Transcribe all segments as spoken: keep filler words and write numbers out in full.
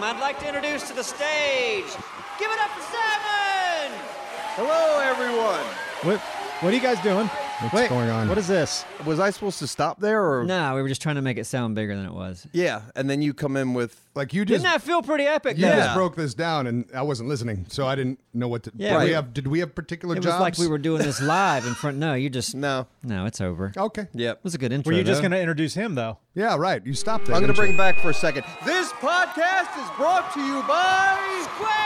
I'd like to introduce to the stage. Give it up for Simon! Hello, everyone. What What are you guys doing? What's Wait, going on? What is this? Was I supposed to stop there, or No, we were just trying to make it sound bigger than it was. yeah? And then you come in with Like you just Didn't that feel pretty epic? you though? just broke this down, and I wasn't listening, so I didn't know what to. Yeah, did we right. have did we have particular It was jobs? like we were doing this live in front. No, you just no. no. It's over. Okay. Yep. It was a good intro. Were you just though. going to introduce him, though? Yeah, right. You stopped there. I'm going to didn't bring you? back for a second. This podcast is brought to you by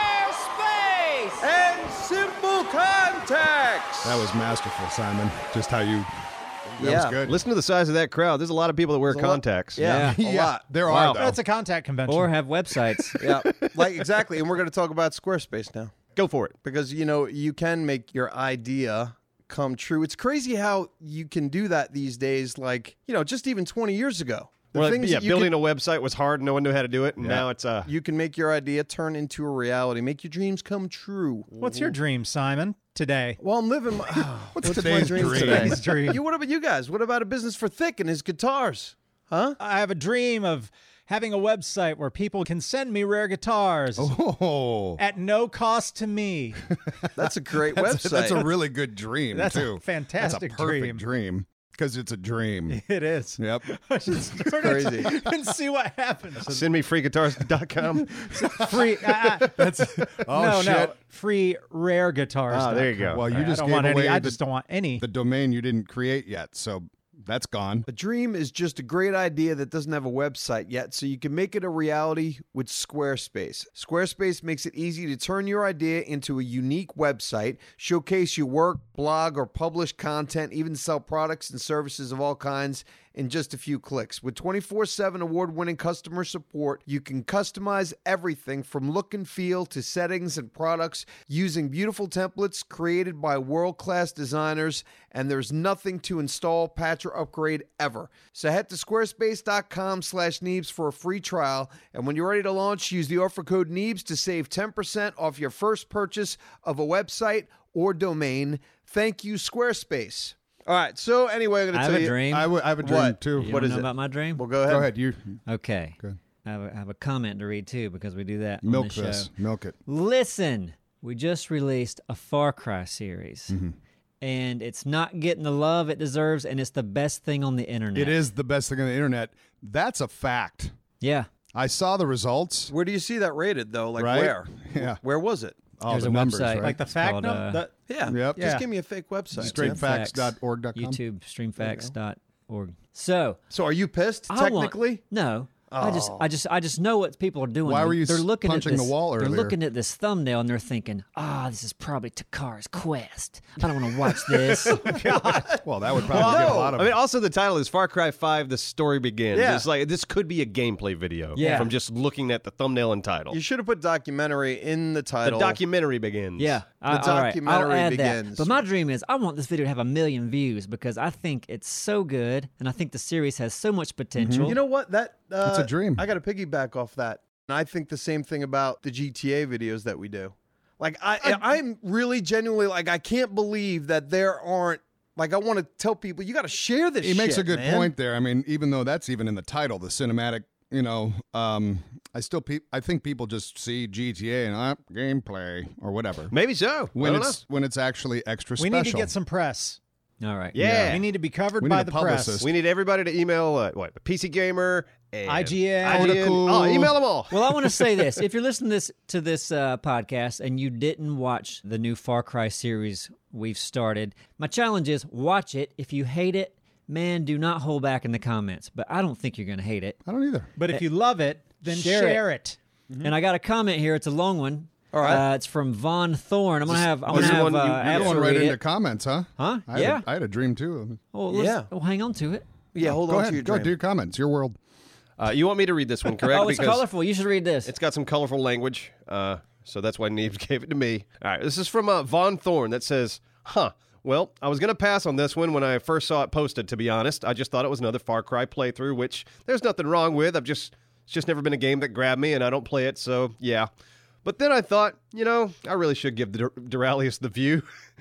Squarespace? and Simple Contacts. That was masterful, Simon. Just how you. That Yeah. was good. Listen to the size of that crowd. There's a lot of people that wear There's a lot- contacts. Yeah, a yeah, lot. there Wow. are though. That's a contact convention. Or have websites. Yeah, like exactly. And we're going to talk about Squarespace now Go for it. because you know you can make your idea come true. It's crazy how you can do that these days. Like you know, just even twenty years ago, the Well, things yeah, that you building can, a website was hard. No one knew how to do it, and Yeah. now it's uh, you can make your idea turn into a reality. Make your dreams come true. What's your dream, Simon, today? Well, I'm living my. What's, my today's dreams dream? today? Today's dream. You, what about you guys? What about a business for Thick and his guitars? Huh? I have a dream of having a website where people can send me rare guitars Oh, at no cost to me. That's a great that's, website. that's a really good dream That's a too. fantastic That's a perfect dream. dream because it's a dream. It is. Yep. I should start crazy. it and see what happens. send me free guitars dot com. Free. Uh, uh, That's. Oh no, shit. no. Free rare guitars. Ah, there you go. Well, you I just don't gave want away any. I the, just don't want any. the domain you didn't create yet, so that's gone. A dream is just a great idea that doesn't have a website yet, so you can make it a reality with Squarespace. Squarespace makes it easy to turn your idea into a unique website, showcase your work, blog, or publish content, even sell products and services of all kinds in just a few clicks. With twenty-four seven award-winning customer support, you can customize everything from look and feel to settings and products using beautiful templates created by world-class designers, and there's nothing to install, patch, or upgrade ever. So head to squarespace.com slash Neebs for a free trial, and when you're ready to launch, use the offer code Neebs to save ten percent off your first purchase of a website or domain. Thank you, Squarespace. All right, so anyway, I'm going to I tell have a you. dream. I, w- I have a dream What? too. You What wanna is know it? about my dream? Well, go ahead. Go ahead. You Okay. Good. I have, a, I have a comment to read too because we do that on milk the show. this. Milk it. Listen, we just released a Far Cry series, Mm-hmm. and it's not getting the love it deserves, and it's the best thing on the internet. It is the best thing on the internet. That's a fact. Yeah. I saw the results. Where do you see that rated, though? Like, Right? where? Yeah. Where was it? All There's the a numbers, website. right? like the It's fact called, number. uh, the- Yeah. Yep. Just Yeah. give me a fake website. Straight man. facts dot org dot com. YouTube, streamfacts dot org. So, So are you pissed, I want- technically? no. I just, I just, I just know what people are doing. Why were you They're s- looking punching at the this, wall They're earlier? looking at this thumbnail and they're thinking, "Ah, this is probably Takara's Quest. I don't want to watch this." Well, that would probably get a lot of. I mean, also the title is Far Cry five: The Story Begins. Yeah. It's like this could be a gameplay video. Yeah. From just looking at the thumbnail and title. You should have put documentary in the The title. documentary begins. Yeah, The I- all right, I'll documentary add begins. That. But my dream is I want this video to have a million views because I think it's so good, and I think the series has so much potential. You know what? That uh, It's a dream. I got to piggyback off that. And I think the same thing about the G T A videos that we do. Like I, I'm really genuinely like I can't believe that there aren't. Like I want to tell people you got to share this. He makes shit, a good man. point there. I mean, even though that's even in the title, the cinematic. You know, um, I still, pe- I think people just see G T A and uh, gameplay or whatever. Maybe so. When I don't it's when it's actually extra we special. need to get some press. All right. Yeah. We need to be covered We by need a the publicist. press. know. We need everybody to email uh, what P C Gamer, and I G N. I G N. Oh, email them all. Well, I want to say this: if you're listening to this to this uh, podcast and you didn't watch the new Far Cry series we've started, my challenge is watch it. If you hate it, man, do not hold back in the comments. But I don't think you're going to hate it. I don't either. But if you love it, then Share share, it. it. And I got a comment here. It's a long one. All right. Uh, it's from Von Thorne. I'm gonna have. I'm this gonna is have. the one Uh, you- you're Abs Going right read into it. comments, huh? Huh? I had Yeah. A, I had a dream too. Well, let's, Yeah. Well, hang on to it. Yeah, hold Go on ahead. to your Go dream. do your comments. Your world. Uh, you want me to read this one, correct? Oh, it's because colorful. You should read this. it's got some colorful language. Uh, so that's why Neebs gave it to me. All right, this is from uh, Von Thorne that says, "Huh. Well, I was going to pass on this one when I first saw it posted, to be honest. I just thought it was another Far Cry playthrough, which there's nothing wrong with. I've just it's just never been a game that grabbed me, and I don't play it, so yeah. But then I thought, you know, I really should give the Dur- Duralius the view.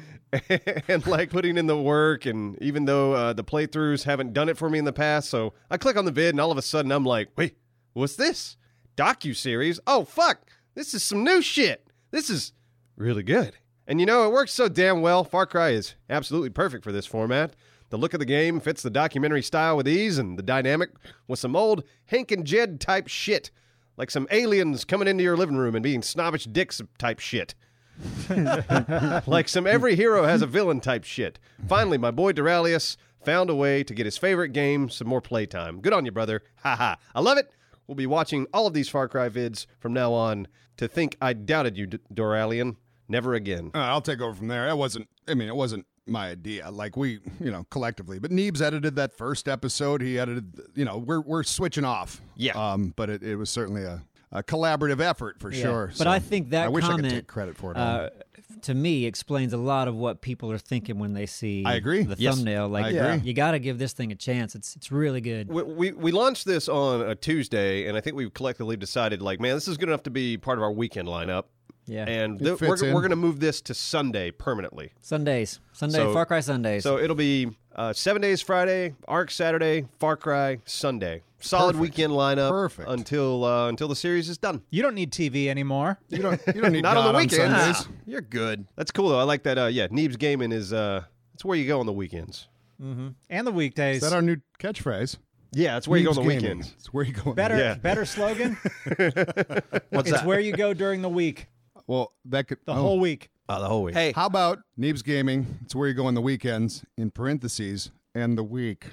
And like putting in the work, and even though uh, the playthroughs haven't done it for me in the past, so I click on the vid, and all of a sudden I'm like, wait, what's this? docuseries. Oh, fuck. This is some new shit. This is really good. And you know, it works so damn well. Far Cry is absolutely perfect for this format. The look of the game fits the documentary style with ease, and the dynamic with some old Hank and Jed type shit. Like some aliens coming into your living room and being snobbish dicks type shit. Like some every hero has a villain type shit. Finally, my boy Duralius found a way to get his favorite game some more playtime. Good on you, brother. Ha ha. I love it. We'll be watching all of these Far Cry vids from now on. To think I doubted you, D- Duralian. Never again. Uh, I'll take over from there. That wasn't, I mean, it wasn't my idea. Like we, you know, collectively. But Neebs edited that first episode. He edited, you know, we're we're switching off. Yeah. Um, but it, it was certainly a, a collaborative effort for Yeah. sure. But So I think that I wish comment, I could take credit for it. uh, to me, explains a lot of what people are thinking when they see I agree. the Yes. thumbnail. Like, I agree. you got to give this thing a chance. It's it's really good. We, we we launched this on a Tuesday, and I think we collectively decided, like, man, this is good enough to be part of our weekend lineup. Yeah. And It th- we're, fits in. we're going to move this to Sunday permanently. Sundays. Sunday, So- Far Cry Sundays. So it'll be uh, seven days Friday, Arc Saturday, Far Cry Sunday. Solid Perfect. weekend lineup Perfect. until uh, until the series is done. You don't need T V anymore. you don't you don't need Not on God the weekends. Sundays. Ah, you're good. That's cool though. I like that. Uh, yeah, Neebs Gaming is uh, it's where you go on the weekends. And the weekdays. Is that our new catchphrase? Yeah, that's where you go on Neebs the Gaming. weekends. It's where you go. on the better, Yeah. better slogan? What's It's that? where you go during the week, Well, that could the oh. whole week. Oh, the whole week. Hey, How about Neebs Gaming? It's where you go on the weekends. In parentheses, and the week.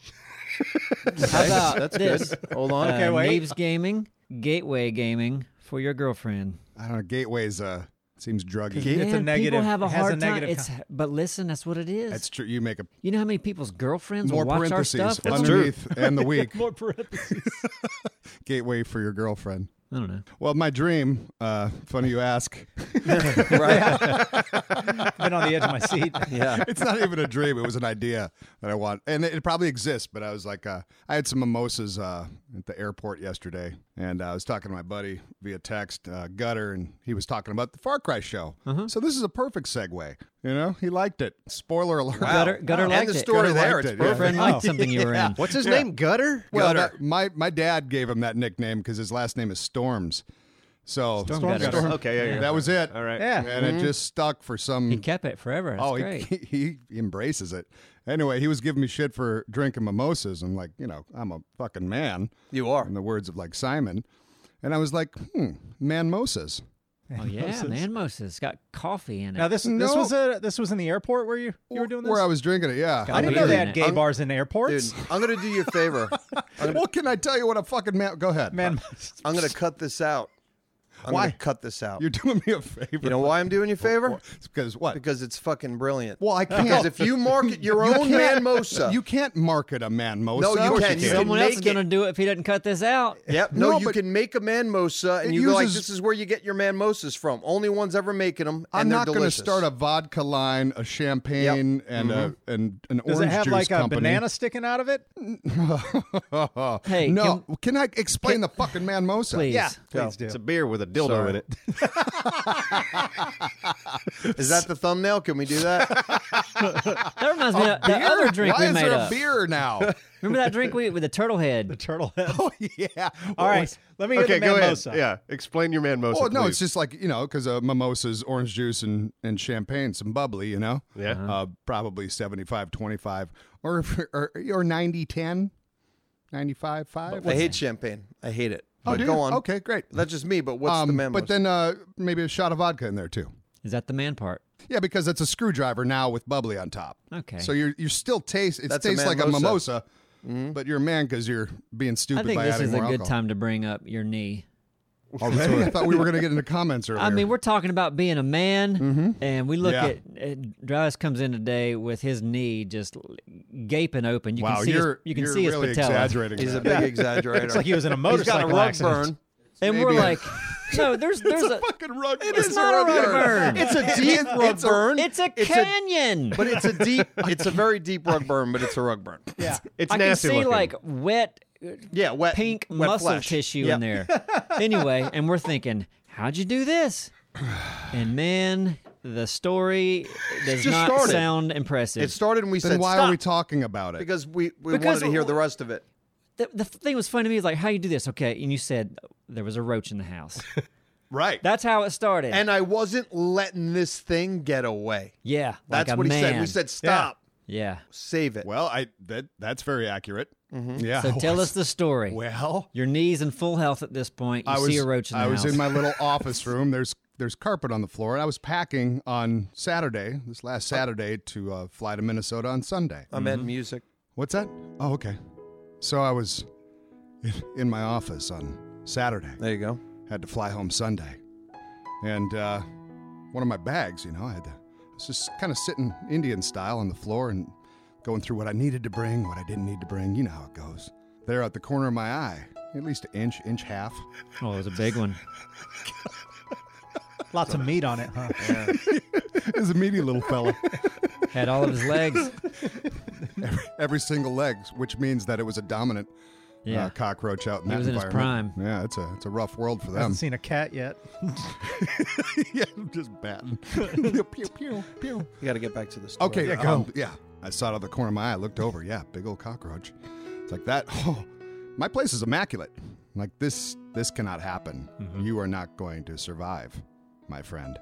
How about that's this? good. Hold on. Uh, Okay, wait. Neebs Gaming, Gateway Gaming for your girlfriend. I don't know. Gateway's uh seems druggy. It's a Man, negative- People have a it has a hard time. negative It's, but listen, that's what it is. That's true. You make a you know how many people's girlfriends more will watch our parentheses stuff? That's underneath and the week. More parentheses. Gateway for your girlfriend. I don't know. Well, my dream, uh, funny you ask. Right. Been on the edge of my seat. Yeah. It's not even a dream. It was an idea that I want. And it, it probably exists, but I was like, uh, I had some mimosas uh, at the airport yesterday, and I was talking to my buddy via text, uh, Gutter, and he was talking about the Far Cry show. So this is a perfect segue. You know, he liked it. Spoiler alert. Gutter, Gutter And liked the it. story Gutter there, liked it's it, perfect. Your friend liked something you were in. What's his name? Gutter? Well, Gutter. that- my, my dad gave him that nickname because his last name is Storms. So Storm Gutter. Gutter. Okay, yeah, yeah. that was it. All right. Yeah. And it just stuck for some He kept it forever. That's oh, he, great. he he embraces it. Anyway, he was giving me shit for drinking mimosas. I'm like, you know, I'm a fucking man, You are. in the words of like Simon. And I was like, hmm, manmosas. Oh yeah, man, Moses got coffee in it. Now this this No. was a this was in the airport where you you were doing this. Where I was drinking it, yeah. Got I didn't beer know they in had it. gay I'm- bars in Dude, airports. I'm going to do you a favor. What can I tell you what a fucking man? Go ahead. Man, I'm going to cut this out. I'm Why? going to cut this out. You're doing me a favor. You know why I'm doing you a favor? It's because what? Because it's fucking brilliant. well, I can't. Because if you market your You own can't- manmosa, You can't market a manmosa. No, you Of course can. You can't. Someone else is make going to it. do it if he doesn't cut this out. Yep. No, No, you but- can make a manmosa, and It you go like, uses- "This is where you get your manmosas from. Only ones ever making them, and I'm they're not going to delicious." start a vodka line, a champagne, and a and an does orange it have juice like a company. banana sticking out of it? Hey, no, can- can, I explain the fucking manmosa? Please. Yeah, please do. It's a beer with a dildo Sorry. in it. Is that the thumbnail? Can we do that? That reminds me of that Beer? other drink Why we is made there up. a beer now? Remember that drink we with the turtle head? Turtle head. oh yeah. All right, let me hear Okay, the go ahead. manmosa. Yeah, explain your man Oh no, please. it's just like you know, because uh, mimosas, orange juice, and and champagne, some bubbly, you know. Yeah. Uh, probably seventy-five twenty-five or or or ninety ten, ninety-five five. I hate champagne. I hate it. Oh, But do go you? on. Okay, great. That's just me. But what's Um, the manmosa? but then uh, maybe a shot of vodka in there too. Is that the man part? Yeah, because it's a screwdriver now with bubbly on top. Okay. So you're you're still taste. It That's a tastes like a mimosa. mimosa, but you're a man because you're being I stupid think by this adding is a more good alcohol. time to bring up your knee. Already? I thought we were going to get into comments earlier. I mean, we're talking about being a man, and we look Yeah. at uh, Dravis comes in today with his knee just gaping open. You wow, can see you're his, you can you're see really his patella, exaggerating. He's a that. big exaggerator. It's like he was in a He's got motorcycle a rug accident. burn. and we're maybe- like, no, there's there's a fucking rug. it's not a rug burn. It's a deep rug It's a- burn. It's a It's a- canyon. but it's a deep. It's a very deep rug burn, but it's a rug burn. Yeah. It's I can nasty see looking. like wet Yeah, wet pink wet muscle flesh. tissue Yep. in there. Anyway, and we're thinking, how'd you do this? And man, the story does just not started. sound impressive. It started and we Then said why stop are we talking about it? because we, we Because wanted to hear the rest of it. the, the thing was funny to me is like, how you do this? Okay, and you said there was a roach in the house. Right. That's how it started. And I wasn't letting this thing get away. yeah, like That's a what he said. man. We said, stop. yeah. Save it. Well, I that that's very accurate. Yeah. So I tell was- us the story. Well, Your knees in full health at this point. You I was see a roach in the I house. was in my little office room. There's there's carpet on the floor, and I was packing on Saturday, this last Saturday, to uh, fly to Minnesota on Sunday. I meant music. What's that? Oh, okay. So I was in, in my office on Saturday. There you go. Had to fly home Sunday, and uh, one of my bags, you know, I had to. I was just kind of sitting Indian style on the floor and going through what I needed to bring, what I didn't need to bring. You know how it goes. There at the corner of my eye, at least an inch, inch half. oh, it was a big one. Lots of meat on it, huh? It was a meaty little fella. Had all of his legs. every, every single leg, which means that it was a dominant Yeah. uh, cockroach out in He that was in his environment. prime. Yeah, it's a it's a rough world for them. Hasn't seen a cat yet. Yeah, just batting. pew, pew, pew, pew. You got to get back to the story. Okay, Yeah, go. um, yeah. I saw it out of the corner of my eye. I looked over. Yeah, big old cockroach. It's like that. Oh, my place is immaculate. Like this. This cannot happen. Mm-hmm. You are not going to survive, my friend.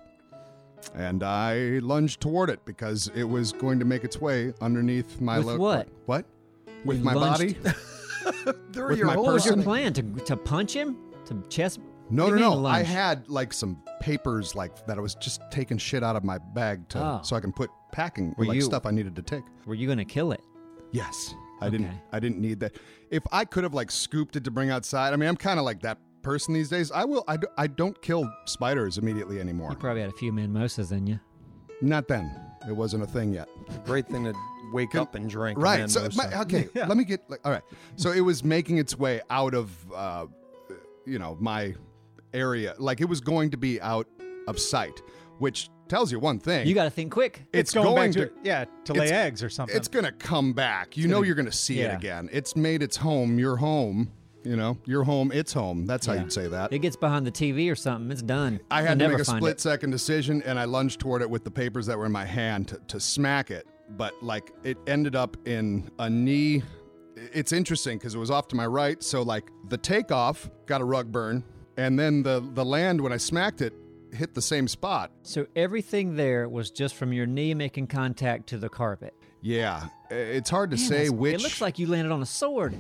And I lunged toward it because it was going to make its way underneath my With lo- what? What? With You my lunged- body? Through with your my whole What was your person- plan? To to punch him? To chest? No, What no, do you no. mean I lunge? had like some papers like that. I was just taking shit out of my bag to Oh. so I can put packing Were like you- stuff I needed to take. Were you going to kill it? Yes, I didn't. Okay. I didn't need that. If I could have like scooped it to bring outside, I mean, I'm kind of like that person these days. I will. I, do, I don't kill spiders immediately anymore. You probably had a few mimosas in you. Not then. It wasn't a thing yet. Great thing to wake up and drink. Right. man, So those my, things. okay. Let me get. Like, all right. So it was making its way out of, uh, you know, my area. Like it was going to be out of sight, which tells you one thing. You got to think quick. it's going, going back to. to, yeah to lay it's- eggs or something. It's gonna come back. You know gonna- you're gonna see it yeah. again. It's made its home. Your home. You know, your home. Its home. That's how Yeah. you'd say that. It gets behind the T V or something. It's done. I You'll had to never make a find split it. second decision, and I lunged toward it with the papers that were in my hand to, to smack it. But like, it ended up in a knee. It's interesting because it was off to my right. So like, the takeoff got a rug burn, and then the the land when I smacked it hit the same spot. So everything there was just from your knee making contact to the carpet. Yeah, it's hard to Man, say that's- which. It looks like you landed on a sword.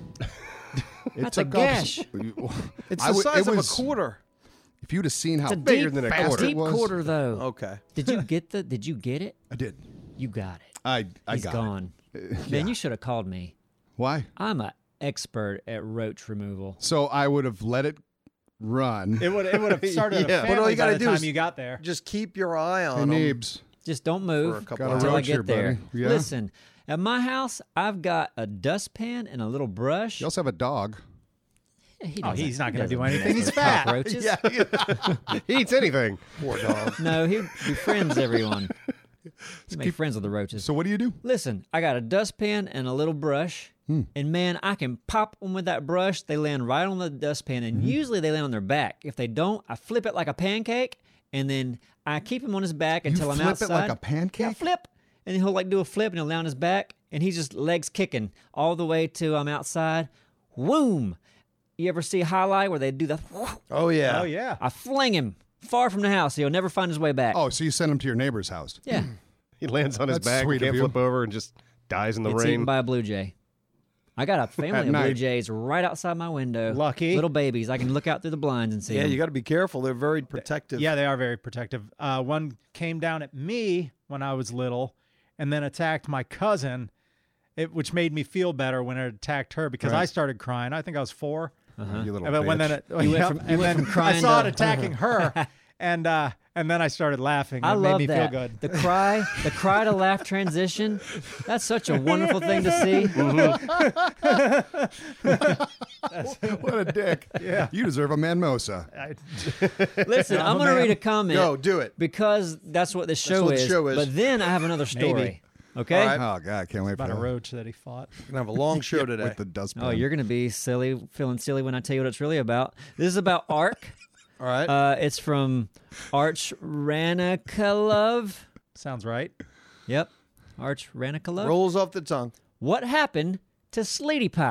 it that's a took off- gash. It's I the w- size it of was- a quarter. If you'd have seen how It's a bigger deep, than a fast quarter. deep it was. quarter, though. Okay. Did you get the? Did you get it? I did. You got it. I I He's got gone. it. Man, you should have called me. Why? I'm an expert at roach removal. So I would have let it run. it would it would have started Yeah. a But family all you by gotta the do time is- you got there. Just keep your eye Hey, on them. Neebs. Just don't For move a couple Got a until I roach get here, there. buddy. Yeah. Listen, at my house, I've got a dustpan and a little brush. You also have a dog. He Oh, doesn't- he's not he gonna do doesn't anything. mess He's with fat. cockroaches. He eats anything. Poor dog. No, he befriends everyone. He makes friends with the roaches. So what do you do? Listen, I got a dustpan and a little brush, Hmm. and man, I can pop them with that brush. They land right on the dustpan, and Mm-hmm. usually they land on their back. If they don't, I flip it like a pancake, and then I keep him on his back until I'm flip it outside. like a Yeah, pancake? flip, and then he'll like do a flip, and he'll land on his back, and he's just legs kicking all the way to I'm outside. Whoom! You ever see a highlight where they do the? Oh yeah. Oh yeah. I fling him far from the house. He'll never find his way back. Oh, so you send him to your neighbor's house? yeah. He lands on his That's back, sweet can't of you. flip over, and just dies in the It's rain. eaten by a blue jay. I got a family At of blue night. jays right outside my window. Lucky. Little babies. I can look out through the blinds and see Yeah, them. you got to be careful. They're very protective. Yeah, they are very protective. Uh, one came down at me when I was little, and then attacked my cousin, it, which made me feel better when it attacked her because I started crying. I think I was four. You little And when bitch. then it, You went yep, from- you and went then from crying I saw to- it attacking her, and uh, and then I started laughing. I it love made me that. feel good. The cry, the cry to laugh transition. That's such a wonderful thing to see. what a dick. Yeah. You deserve a manmosa. I, Listen, I'm going to read a comment. Go, do it. Because that's what this show, what the is, show is. But then I have another story. Maybe. Okay? All right. Oh, God, I can't wait about for a that. roach that he fought. We're gonna have a long show today. With the dustpan. Oh, you're going to be silly, feeling silly when I tell you what it's really about. This is about Ark. All right. Uh, it's from Arch Ranikalov. Sounds right. Yep. Arch Ranikalov. Rolls off the tongue. What happened to Sleety Pie?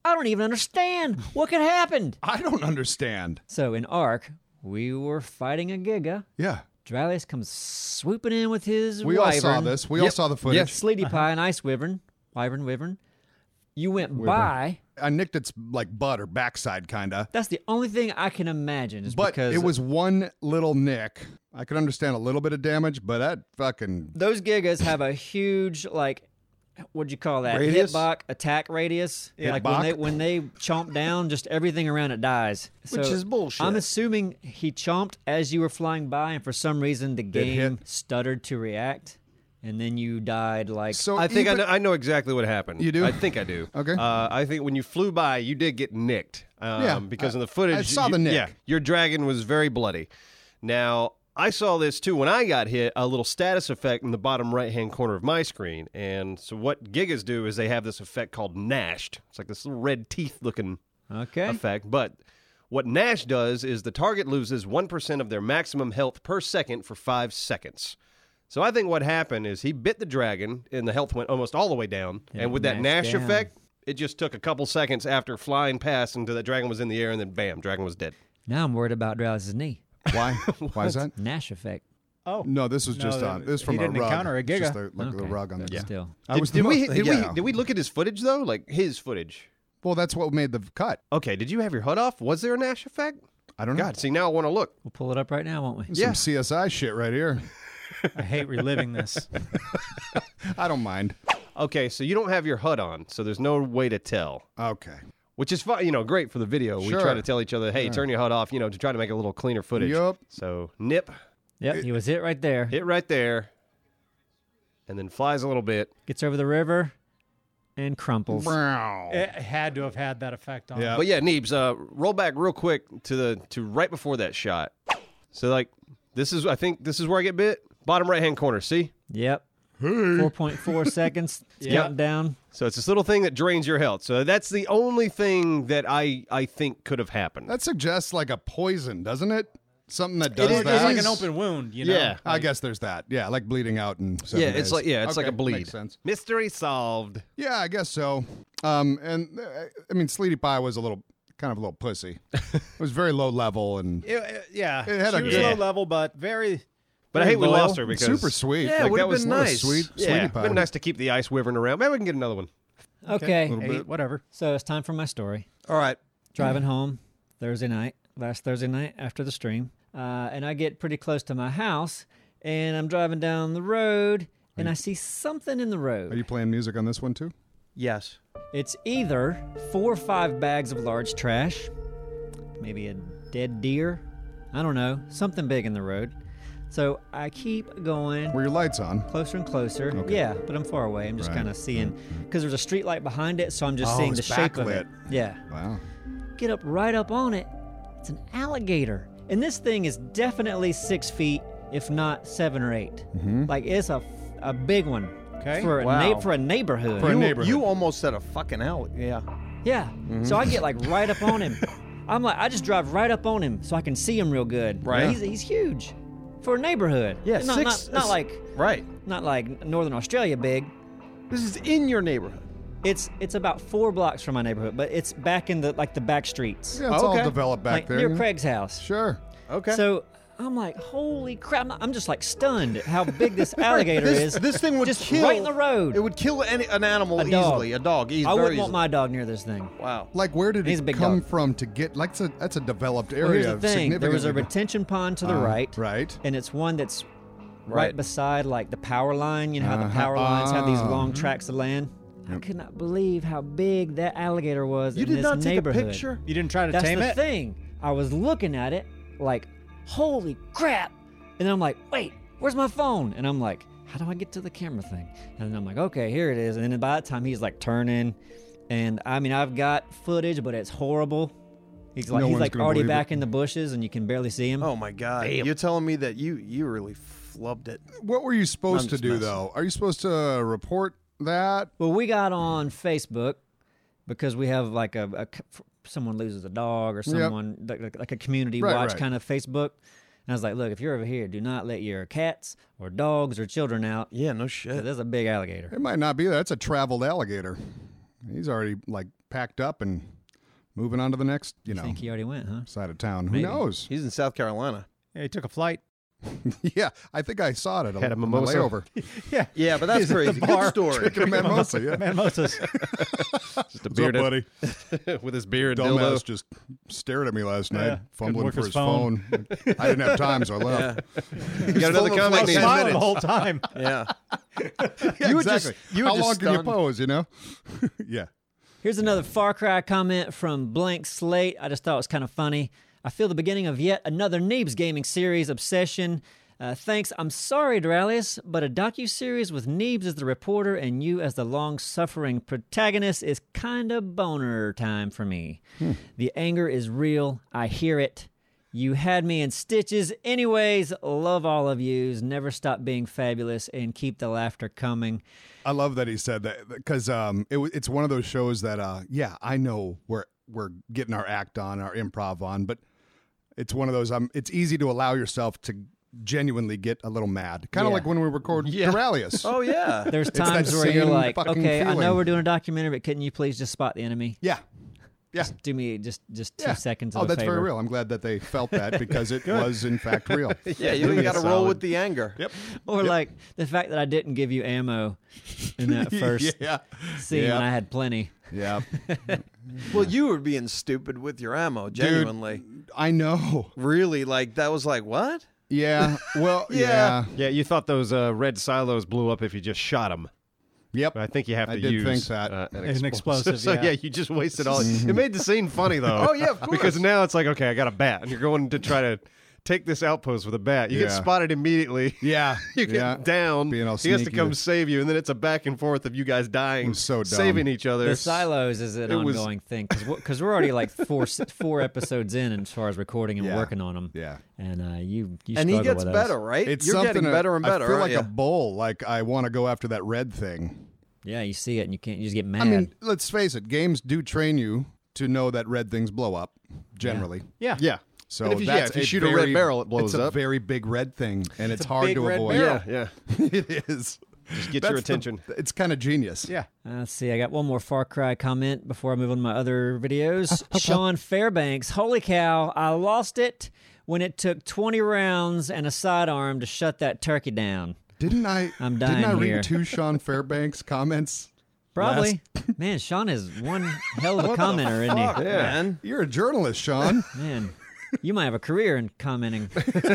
I don't even understand what could happen. I don't understand. So in Ark, we were fighting a Giga. Yeah. Dralius comes swooping in with his We all wyvern. saw this. We all Yep. saw the footage. Sleety Pie and Ice Wyvern. Wyvern, Wyvern. You went by. I nicked its like butt or backside, kinda. That's the only thing I can imagine is But because it was one little nick. I could understand a little bit of damage, but that fucking those Gigas have a huge, like, what'd you call that? Radius? Hitbox attack radius. Yeah. Like Hitbox? when they when they chomp down, just everything around it dies. Which So is bullshit. I'm assuming he chomped as you were flying by, and for some reason the game hit. stuttered to react, and then you died like. so I think even, I, know, I know exactly what happened. You do? I think I do. Okay. Uh, I think when you flew by, you did get nicked. Um, Yeah, Because I- in the footage, I saw you- the nick. Yeah, your dragon was very bloody. Now, I saw this too when I got hit. A little status effect in the bottom right-hand corner of my screen, and so what Gigas do is they have this effect called Gnashed. It's like this little red teeth-looking Okay. effect, but. What Nash does is the target loses one percent of their maximum health per second for five seconds. So I think what happened is he bit the dragon, and the health went almost all the way down. Yeah, and with that Nash Nash down. effect, it just took a couple seconds after flying past until the dragon was in the air, and then bam, dragon was dead. Now I'm worried about Dralius' knee. why? Why is that? Nash effect. Oh. No, this was No, just that- on. This was he from a didn't rug. encounter a It's just Giga. a, like Okay. a rug on the. But Still. I Did, was did the we most- did yeah. we did we look at his footage though? Like his footage. Well, that's what made the cut. Okay, did you have your H U D off? Was there a Nash effect? I don't know. God, see now I want to look. We'll pull it up right now, won't we? Some yeah. C S I shit right here. I hate reliving this. I don't mind. Okay, so you don't have your H U D on, so there's no way to tell. Okay. Which is fun, you know, great for the video. We Sure. try to tell each other, hey, turn your H U D off, you know, to try to make a little cleaner footage. Yup. So nip, Yep, he was hit right there. hit right there, and then flies a little bit. Gets over the river and crumples. It had to have had that effect on Yeah. it. But yeah, Neebs, uh, roll back real quick to the to right before that shot. So like, this is I think this is where I get bit. Bottom right hand corner. See? Yep. four point four seconds. It's Yeah. counting down. So it's this little thing that drains your health. So that's the only thing that I I think could have happened. That suggests like a poison, doesn't it? Something that does is- that. It's like an open wound, you know? Yeah. I guess there's that. Yeah, like bleeding out and. yeah, it's like yeah, it's like a bleed. Makes sense. Mystery solved. Yeah, I guess so. Um, and uh, I mean, Sleety Pie was a little, kind of a little pussy. It was very low level and It- it- yeah. It had she a was good- low level, but very. But I very hate we loyal. lost her because super sweet. Yeah, Like, would that have was been what a nice. Sweet, Yeah, Sleety Pie. been nice to keep the ice wyvern around. Maybe we can get another one. Okay. Little Hey, bit. whatever. So it's time for my story. All right. Driving home Thursday night, last Thursday night after the stream. Uh, and I get pretty close to my house, and I'm driving down the road, and I see something in the road. Are you playing music on this one too? Yes. It's either four or five bags of large trash, maybe a dead deer, I don't know, something big in the road. So I keep going Were your lights on? closer and closer. Okay. Yeah, but I'm far away. I'm just Right. kind of seeing, because there's a street light behind it, so I'm just Oh, seeing the it's shape of it. backlit. Yeah. Wow. Get up right up on it. It's an alligator. And this thing is definitely six feet, if not seven or 8 Mm-hmm. Like it's a, a big one. Okay. For a, Wow. na- for a neighborhood. For a you, neighborhood. you almost said a fucking alley. Yeah. Yeah. So I get like right up on him. I'm like, I just drive right up on him so I can see him real good. Right. He's, he's huge for a neighborhood. Yeah, Not, six- not, not like Right. not like Northern Australia big. This is in your neighborhood. It's it's about four blocks from my neighborhood, but it's back in the like the back streets, Yeah, it's Okay. all developed back like there. near yeah. Craig's house. Sure. Okay. So I'm like, holy crap! I'm just like stunned at how big this alligator this, is. this thing would just kill right in the road. It would kill any, an animal A dog. easily. A dog. Easy, I very wouldn't want easily. my dog near this thing. Wow. Like, where did He's a it big come dog. from to get? Like, it's a, that's a developed area. Well, here's the of thing: there was a significantly- retention pond to the Uh, right, Right. and it's one that's right, Right. beside like the power line. You know how the Uh-huh. power lines have these Ah. long tracts of land. I could not believe how big that alligator was You in did this not take neighborhood. a picture? You didn't try to That's tame the it? thing. I was looking at it like, holy crap. And then I'm like, wait, where's my phone? And I'm like, how do I get to the camera thing? And then I'm like, okay, here it is. And then by that time, he's like turning. And I mean, I've got footage, but it's horrible. He's like, No he's one's like gonna already believe back it. in the bushes and you can barely see him. Oh my God. You're telling me that you you really flubbed it. What were you supposed I'm to just do, messing. though? Are you supposed to uh, report that? Well, we got on Facebook because we have like a, a c- someone loses a dog or someone like, like a community Right, watch right. kind of Facebook. And I was like, look, if you're over here, do not let your cats or dogs or children out. Yeah, no 'Cause shit. There's a big alligator. It might not be that. It's a traveled alligator. He's already like packed up and moving on to the next, you I know, think he already went, huh? side of town. Maybe. Who knows? He's in South Carolina. Yeah, he took a flight. Yeah, I think I saw it at a, Had a on the mimosa. layover. Yeah. Yeah, but that's He's at crazy. the Good bar. story. Drinking a mimosa, yeah. Mimosas. Just a What's up, bearded buddy? with his beard Dumbass dildo. just stared at me last night, Yeah, fumbling couldn't work for his his phone. phone. I didn't have time, so I left. Yeah. You got another full of comment? like Nate? ten Smiling minutes. the whole time. Yeah. Yeah, You were exactly. just- you were How just long can you stunned. pose, you know? Yeah. Here's another Far Cry comment from Blank Slate. I just thought it was kind of funny. I feel the beginning of yet another Neebs gaming series obsession. Uh, thanks. I'm sorry, Duralius, but a docu-series with Neebs as the reporter and you as the long-suffering protagonist is kind of boner time for me. The anger is real. I hear it. You had me in stitches. Anyways, love all of yous. Never stop being fabulous and keep the laughter coming. I love that he said that because um, it, w- it's one of those shows that, uh, yeah, I know we're we're getting our act on, our improv on, but it's one of those. Um, it's easy to allow yourself to genuinely get a little mad, kind of Yeah. like when we record Yeah. Duralius. Oh, yeah. There's It's that times where you're same like, fucking okay, I know feeling. we're doing a documentary, but couldn't you please just spot the enemy? Yeah, yeah, Do me just just two yeah. seconds of Oh, a that's favor. very real. I'm glad that they felt that because it was in fact real. Yeah, you Give me got to a roll solid- with the anger. Yep. Or like the fact that I didn't give you ammo in that first yeah. scene Yeah. when I had plenty. Yeah. Well, you were being stupid with your ammo, genuinely. I know. Really, like, that was like, what? Yeah. Well, Yeah. yeah. Yeah, you thought those uh, red silos blew up if you just shot them. Yep. But I think you have to I did use think that. uh, an, An explosive. explosive, so yeah. yeah, you just wasted all. It made the scene funny though. Oh, yeah, of course. Because now it's like, okay, I got a bat, and you're going to try to take this outpost with a bat. You get Yeah. spotted immediately. Yeah. You get yeah. down. Being all he has to sneaky. come save you, and then it's a back and forth of you guys dying, It was so dumb. saving each other. The silos is an It was- ongoing thing because we're already like four four episodes in as far as recording and Yeah. working on them. Yeah. And uh, you you And he struggle gets with better, those. right? It's You're something getting that better and better. I feel aren't like a you? bull. Like I want to go after that red thing. Yeah, you see it and you can't. You just get mad. I mean, let's face it. Games do train you to know that red things blow up. Generally. Yeah. yeah. So And if you- yeah, that's if you a shoot a red very- barrel, it blows it's a up. very big red thing, and it's, a hard big to red avoid. barrel. Yeah, yeah. it is. Just get That's your the- attention. it's kind of genius. Yeah. Uh, let's see. I got one more Far Cry comment before I move on to my other videos. Sean Fairbanks. Holy cow! I lost it when it took twenty rounds and a sidearm to shut that turkey down. Didn't I? I'm Didn't I dying read here. two Sean Fairbanks comments? Probably. Man, Sean is one hell of a commenter, isn't Fuck, he? man. You're a journalist, Sean. Man, you might have a career in commenting.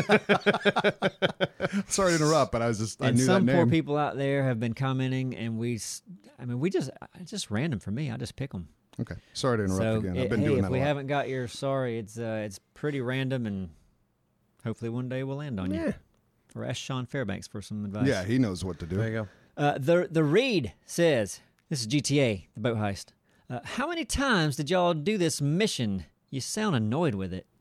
Sorry to interrupt, but I was just I And knew some that poor name. people out there have been commenting, and we, s- I mean, we just, it's just random for me. I just pick them. Okay, sorry to interrupt So, again. it- I've been hey, doing if that we a lot. haven't got your sorry, it's uh, it's pretty random, and hopefully one day we'll land on you. Or ask Sean Fairbanks for some advice. Yeah, he knows what to do. There you go. Uh, the the Reed says, this is G T A, the boat heist. Uh, how many times did y'all do this mission? You sound annoyed with it.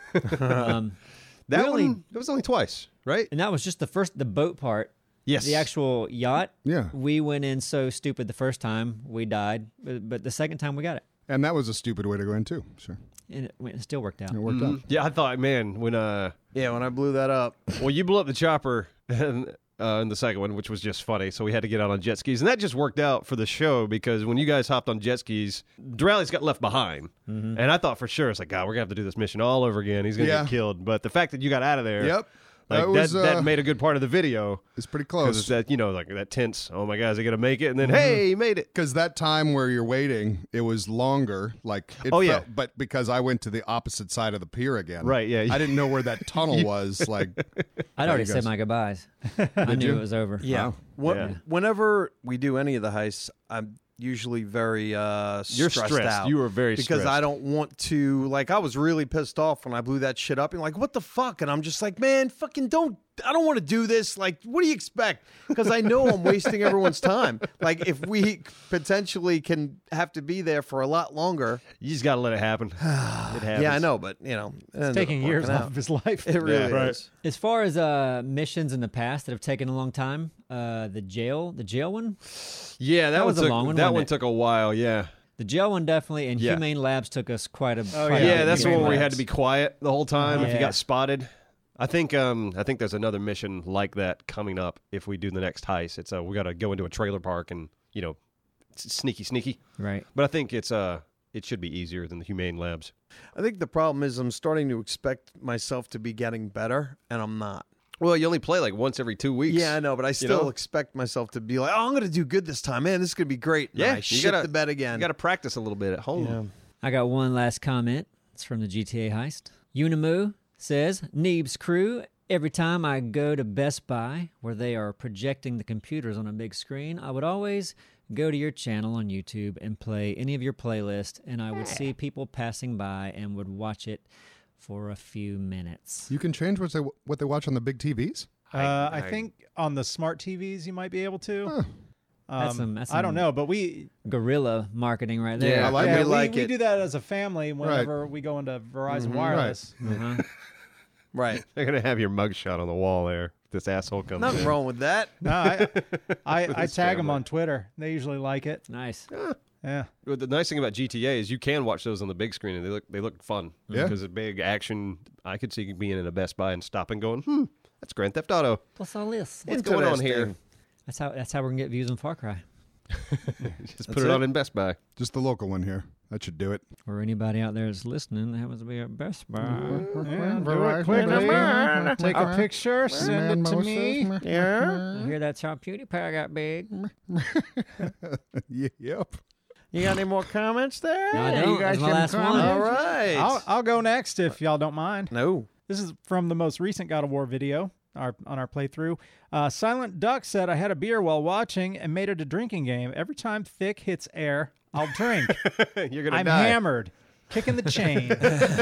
um, That Really? one, that was only twice, right? and that was just the first, the boat part. Yes. The actual yacht. Yeah. We went in so stupid the first time we died, but, but the second time we got it, And that was a stupid way to go in too. Sure, and it, went, it still worked out. it worked out. Yeah, I thought, man, when uh, Yeah, when I blew that up. well, you blew up the chopper and, uh, in the second one, which was just funny. So we had to get out on jet skis, and that just worked out for the show because when you guys hopped on jet skis, Duralius got left behind, and I thought for sure it's like, God, we're gonna have to do this mission all over again. He's gonna Yeah. get killed. But the fact that you got out of there, Yep, like that that, was that, uh, made a good part of the video it's pretty because close. it's that you know like that tense. Oh my God, is he gonna make it? And then hey, he made it. Because that time where you're waiting, it was longer. Like, it Oh, yeah. felt- but because I went to the opposite side of the pier again, Right, yeah. I didn't know where that tunnel was. Like, I'd already you said guys- my goodbyes. I knew you? it was over. Yeah. Wow. What, Yeah. Whenever we do any of the heists, I'm usually very uh, You're stressed, stressed. out. You were very because stressed. I don't want to. Like, I was really pissed off when I blew that shit up. And like, what the fuck? And I'm just like, man, fucking don't. I don't want to do this. Like, what do you expect? Because I know I'm wasting everyone's time. Like, if we potentially can have to be there for a lot longer. You just gotta let it happen. it happens. Yeah, I know, but you know, it ended up Taking years working off out. of his life. It really Yeah. is. As far as uh, missions in the past that have taken a long time, uh, the jail, the jail one, Yeah, that, That one was a took, long one, That wasn't one it? took a while. Yeah. the jail one definitely, and Yeah. Humane Labs took us quite a. Oh, quite Yeah, a Yeah, that's the Humane one where you had Labs. to be quiet the whole time if you Yeah. got spotted. I think um I think there's another mission like that coming up if we do the next heist. It's uh we got to go into a trailer park and, you know, it's sneaky, sneaky. Right. But I think it's uh, it should be easier than the Humane Labs. I think the problem is I'm starting to expect myself to be getting better, and I'm not. Well, you only play like once every two weeks. Yeah, I know, but I still know? expect myself to be like, oh, I'm going to do good this time. Man, this is going to be great. And Yeah, I you shit gotta- the bed again. You got to practice a little bit at home. Yeah. I got one last comment. It's from the G T A heist. Unimoo says, Neeb's crew, every time I go to Best Buy, where they are projecting the computers on a big screen, I would always go to your channel on YouTube and play any of your playlists, and I would see people passing by and would watch it for a few minutes. You can change what they what they watch on the big T Vs. Uh, I, I- think on the smart T Vs you might be able to. Huh. That's Um, some- that's I don't some- know, but we Guerrilla marketing right there. Yeah, I like yeah, we we, like we it. do that as a family whenever we go into Verizon Wireless. Uh-huh. Right. They're gonna have your mugshot on the wall there. This asshole comes Nothing in. wrong with that. No, I I, I his tag them family. on Twitter. They usually like it. Nice. Yeah. Well, the nice thing about G T A is you can watch those on the big screen, and they look they look fun. Yeah. Because a big action, I could see being in a Best Buy and stopping, going, hmm, that's Grand Theft Auto. What's all this? What's going on here? Interesting. That's how that's how we're gonna get views on Far Cry. Just put it, on in Best Buy. Just the local one here. That should do it. Or anybody out there that's listening that happens to be at Best Buy. Yeah, do it quickly. Take a picture, send it to me. I hear that's how PewDiePie got big. Yeah, yep. You got any more comments there? No, I don't. That's my last one. All right. I'll, I'll go next if y'all don't mind. no. This is from the most recent God of War video our, on our playthrough. Uh, Silent Duck said, I had a beer while watching and made it a drinking game. Every time Thick hits air, I'll drink. You're gonna I'm die. hammered. Kicking the chain.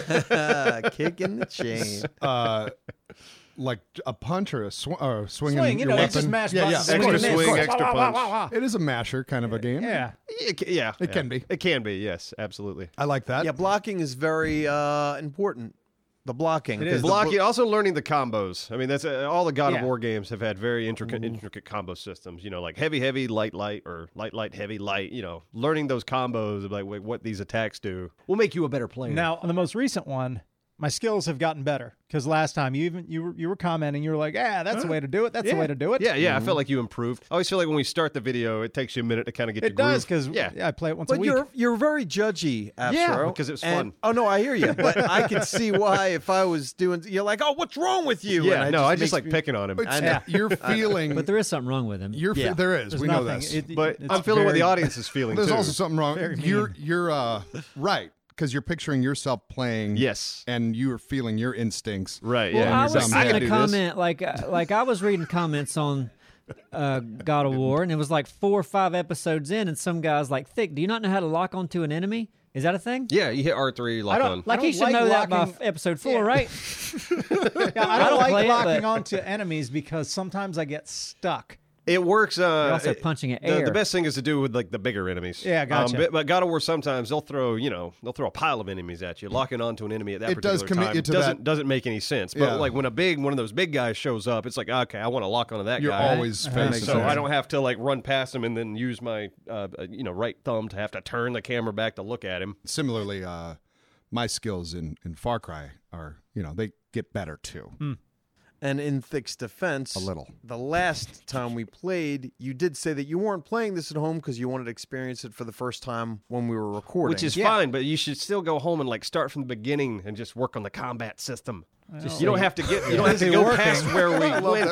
Uh, kick in the chain. Uh, like a punch or a sw- or swinging Swing, you your know, weapon. it's just mash yeah, buttons. yeah, of Extra course, of swing, course. extra Wah, wah, punch. wah, wah, wah. It is a masher kind of a game. Yeah. It ca- yeah, It yeah. can be. It can be. Yes, absolutely. I like that. Yeah, blocking is very uh, important. The blocking. It 'cause is. the Blocking, blo- also learning the combos. I mean, that's uh, all the God Yeah. of War games have had very intricate, Mm-hmm. intricate combo systems. You know, like heavy, heavy, light, light, or light, light, heavy, light. You know, learning those combos of like wait, what these attacks do will make you a better player. Now, on the most recent one, my skills have gotten better because last time you even you were you were commenting, you were like, "Yeah, that's the way to do it. That's yeah. the way to do it." Yeah, yeah. I felt like you improved. I always feel like when we start the video, it takes you a minute to kind of get It your does groove. because yeah. yeah. I play it once a But week. you're you're very judgy, Astro. Yeah, because it was And- fun. Oh no, I hear you, but I could see why if I was doing, you're like, oh, what's wrong with you? Yeah, And no, I just makes like me- picking on him. It's- know. You're feeling. But there is something wrong with him. you're fe- Yeah. there is. There's we know nothing. this. It- But it's I'm feeling what the very- audience is feeling There's too. also something wrong. Very mean. You're you're uh, right because you're picturing yourself playing. Yes. And you are feeling your instincts. Right. Well, yeah. I you're was dumb. I seeing can a do this. comment like uh, like I was reading comments on uh, God of War, and it was like four or five episodes in, and some guy's like, "Thick, do you not know how to lock onto an enemy? Is that a thing?" Yeah, you hit R three, lock I don't- on. Like I he don't should like know that by locking- f- episode four, Yeah. right? Yeah, I I don't, don't like play it, locking but- onto enemies because sometimes I get stuck. It works. Uh, You're also it- punching at the, air. The best thing is to do with like the bigger enemies. Yeah, gotcha. Um, but, but God of War sometimes they'll throw you know they'll throw a pile of enemies at you. Locking onto an enemy at that It particular does commit time you to doesn't that- doesn't make any sense. But Yeah. like when a big one of those big guys shows up, it's like okay, I want to lock onto that You're guy. always Uh-huh. facing. Makes So sense. I don't have to like run past him and then use my uh, uh, you know right thumb to have to turn the camera back to look at him. Similarly, uh, my skills in, in Far Cry are, you know, they get better too. Hmm. And in Thick's defense, A little. The last time we played, you did say that you weren't playing this at home because you wanted to experience it for the first time when we were recording. Which is Yeah. fine, but you should still go home and like start from the beginning and just work on the combat system. Just You don't have to get you don't have to Busy go working. past where we went.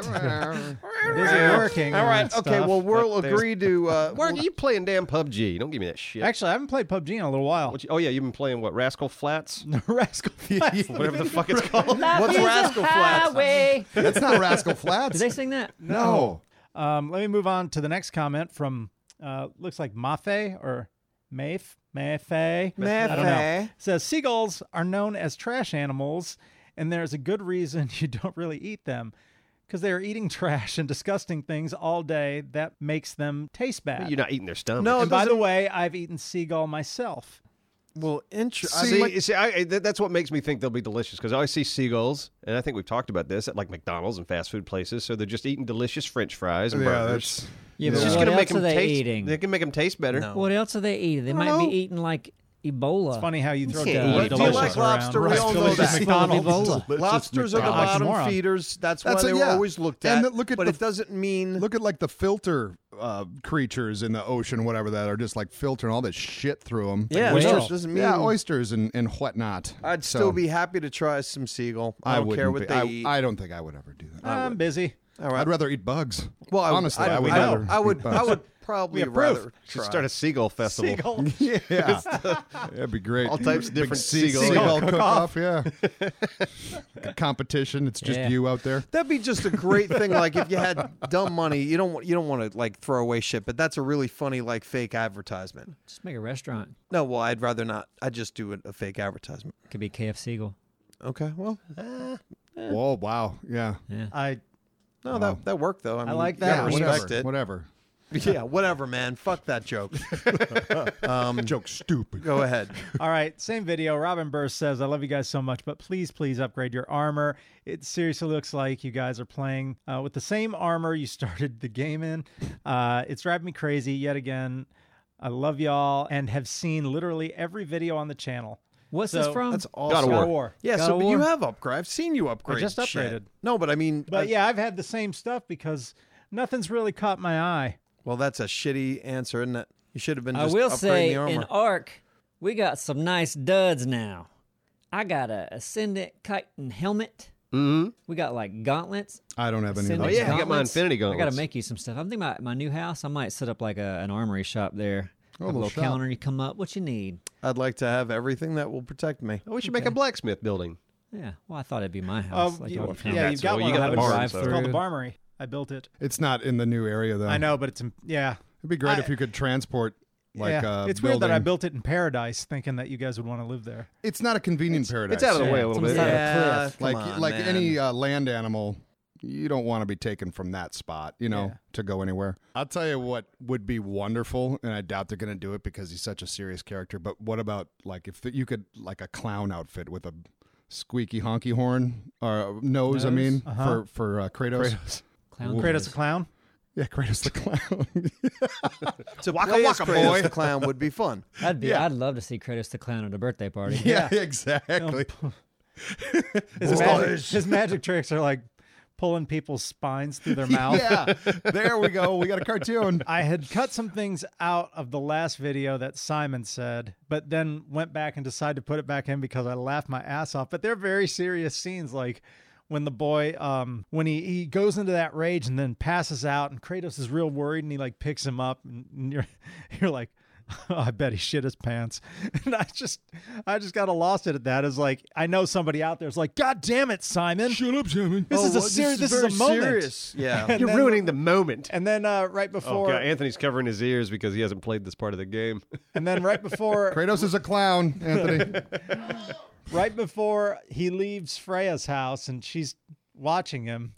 Busy working. all right. and Okay. stuff, Well, we'll but there's- agree to. Uh, Where are you playing damn P U B G? Don't give me that shit. Actually, I haven't played P U B G in a little while. What you- oh yeah, you've been playing what? Rascal Flats, Rascal Flatts. whatever the fuck it's called. What's Rascal Flats? That's not Rascal Flats. Did they sing that? No. Um, let me move on to the next comment from uh, looks like Mafe or Mafe Mafe. I don't know. Mafe. Says seagulls are known as trash animals, and there's a good reason you don't really eat them, because they are eating trash and disgusting things all day. That makes them taste bad. You're not eating their stomach. No, and by the doesn't- way, I've eaten seagull myself. Well, interesting. See, see I, I- that- that's what makes me think they'll be delicious because I always see seagulls, and I think we've talked about this at like McDonald's and fast food places. So they're just eating delicious French fries and Yeah, burgers. that's. Yeah, It's but just what gonna else make are them they taste. eating? They can make them taste better. No. What else are they eating? They I might don't be know. eating like Ebola. It's funny how you throw Yeah. delicious Do you like around. lobster? We Right. all know Delicious that. McDonald's. Ebola. Lobsters are the McDonald's. bottom Oxymoron. feeders. That's why That's they a- were yeah. always looked And at. the- look at but the- it doesn't mean Look at like the filter uh, creatures in the ocean, whatever that are, just like filtering all this shit through them. yeah, Like it whales. doesn't mean yeah, oysters and, and whatnot. I'd So, still be happy to try some seagull. I, I don't wouldn't care what be- they I, eat. I don't think I would ever do that. I'm busy. All right. I'd rather eat bugs. well, I, honestly, I, I would I, rather I would. eat I bugs. would probably We approve. rather Should try. start a seagull festival. Seagull. Yeah, that'd be great. All types of Big different sea- seagulls. seagull Cook cook-off. Yeah, Like a competition. It's just Yeah. you out there. That'd be just a great thing. Like if you had dumb money, you don't want you don't want to like throw away shit. But that's a really funny like fake advertisement. Just make a restaurant. No, well, I'd rather not. I'd just do a, a fake advertisement. Could be K F C Seagull. Okay, well, Whoa, wow, yeah, Yeah. I no, Wow. that that worked though. I, mean, like you that. gotta Yeah, respect whatever, it. whatever. Yeah, whatever, man. Fuck that joke. um, Joke stupid. go ahead. All right, same video. Robin Burst says, I love you guys so much, but please, please upgrade your armor. It seriously looks like you guys are playing uh, with the same armor you started the game in. Uh, it's driving me crazy yet again. I love y'all and have seen literally every video on the channel. What's So, this from? That's God awesome. of God War. of War. Yeah, God so of but War. you have upgrade. I've seen you upgrade. just shit. upgraded. No, but I mean, But I- yeah, I've had the same stuff because nothing's really caught my eye. well, that's a shitty answer, isn't it? You should have been. I Just will upgrading say, the armor. in Ark, we got some nice duds now. I got a Ascendant chitin helmet. Mm-hmm. We got like gauntlets. I don't have any. Of Ascendant Oh, those. yeah, I got my gauntlets. Infinity I got to gauntlets. make you some stuff. I'm thinking about my new house. I might set up like a, an armory shop there. Oh, Have a little little shop. counter. You come up. What you need? I'd like to have everything that will protect me. Oh, we should make a blacksmith building. Yeah. Well, I thought it'd be my house. Uh, like you- all the yeah, counter. you've got well, one. you got I the would barn, drive so- It's called the through. Barmery. I built it. It's not in the new area though. I know, but it's in, yeah. It'd be great I- if you could transport like yeah. uh it's weird that I building. built it in Paradise, thinking that you guys would want to live there. It's not a convenient paradise. It's out of the Yeah, way a it's little on bit. the side of a Yeah, cliff. come like on, like man. any uh, land animal, you don't want to be taken from that spot, you know, Yeah. to go anywhere. I'll tell you what would be wonderful, and I doubt they're going to do it because he's such a serious character. But what about like if you could like a clown outfit with a squeaky honky horn or nose? I Nose? mean, Uh-huh. for for uh, Kratos. Kratos. Clown Ooh. Kratos nose. a clown? Yeah, Kratos the clown. To Waka play as waka, Kratos boy. the clown would be fun. I'd be. Yeah. I'd love to see Kratos the clown at a birthday party. yeah, exactly. His magic, his magic tricks are like pulling people's spines through their mouth. Yeah, there we go. We got a cartoon. I had cut some things out of the last video that Simon said, but then went back and decided to put it back in because I laughed my ass off. But they're very serious scenes, like when the boy, um, when he, he goes into that rage and then passes out, and Kratos is real worried, and he like picks him up, and you're you're like, oh, I bet he shit his pants. And I just, I just got lost at that. It's like I know somebody out there is like, God damn it, Simon! Shut up, Simon. This is a Oh, what? serious. This, very is a moment. serious. Yeah. And You're then- ruining the moment. And then uh, right Oh, before, God. Anthony's covering his ears because he hasn't played this part of the game. and then right before, Kratos is a clown, Anthony. right before he leaves Freya's house and she's watching him,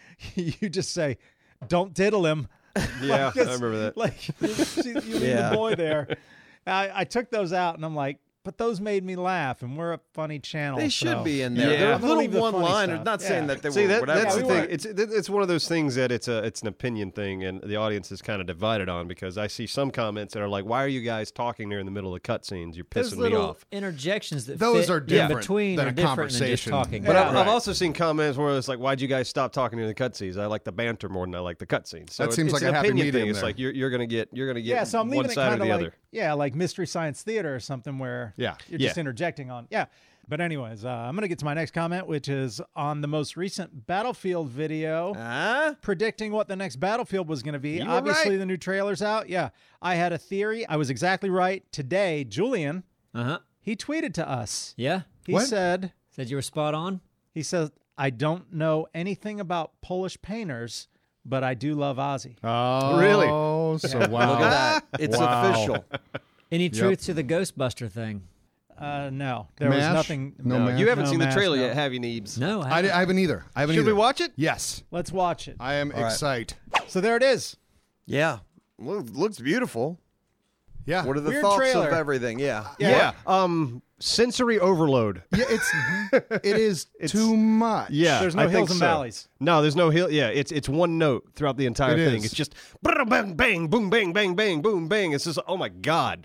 you just say, "Don't diddle him." Yeah, Like, I remember that. Like you, she- you leave Yeah. the boy there. I, I took those out and I'm like, but those made me laugh, and we're a funny channel. They should so- be in there. Yeah. They're I'm gonna leave the little funny one-liners. stuff. Not saying Yeah. that they See, were that, whatever. that's Yeah, the we thing. weren't. It's it- it's one of those things that it's a it's an opinion thing, and the audience is kind of divided on because I see some comments that are like, "Why are you guys talking there in the middle of cutscenes? You're Those pissing me little off." interjections that Those fit are in different between than are a different than just conversation. talking. But Yeah. I've, Right. I've also seen comments where it's like, "Why'd you guys stop talking during the cutscenes? I like the banter more than I like the cutscenes." So That it- seems it's like an a happy opinion thing. medium It's there. like you're you're gonna get you're gonna get Yeah, so I'm one leaving it side or kind the of like, other. yeah, like Mystery Science Theater or something where Yeah. you're Yeah. just interjecting on. Yeah. But anyways, uh, I'm going to get to my next comment, which is on the most recent Battlefield video. Huh? Predicting what the next Battlefield was going to be. You were Obviously, right. the new trailer's out. Yeah. I had a theory. I was exactly right. Today, Julian, Uh huh. he tweeted to us. Yeah. He What? said, Said you were spot on. he says, I don't know anything about Polish painters, but I do love Ozzy. Oh, Really? So wow. Look at that. It's Wow. official. Any truth to the Ghostbuster thing? Uh, no, there Mash? was nothing. No No, man. you haven't No seen the mask, trailer no. yet, have you, Neebs? No, I I, haven't. I haven't either. I haven't Should either. we watch it? Yes. Let's watch it. I am right. excited. So there it is. Yeah. Look, looks beautiful. Yeah. What are the Weird thoughts trailer. of everything? Yeah. Yeah. Um, sensory overload. Yeah, it's it is too much. Yeah, There's no I think hills and so. valleys. No, there's no hill. Yeah, it's it's one note throughout the entire It thing. is. It's just bang, bang, bang, boom, bang, bang, bang, boom, bang. It's just oh my god.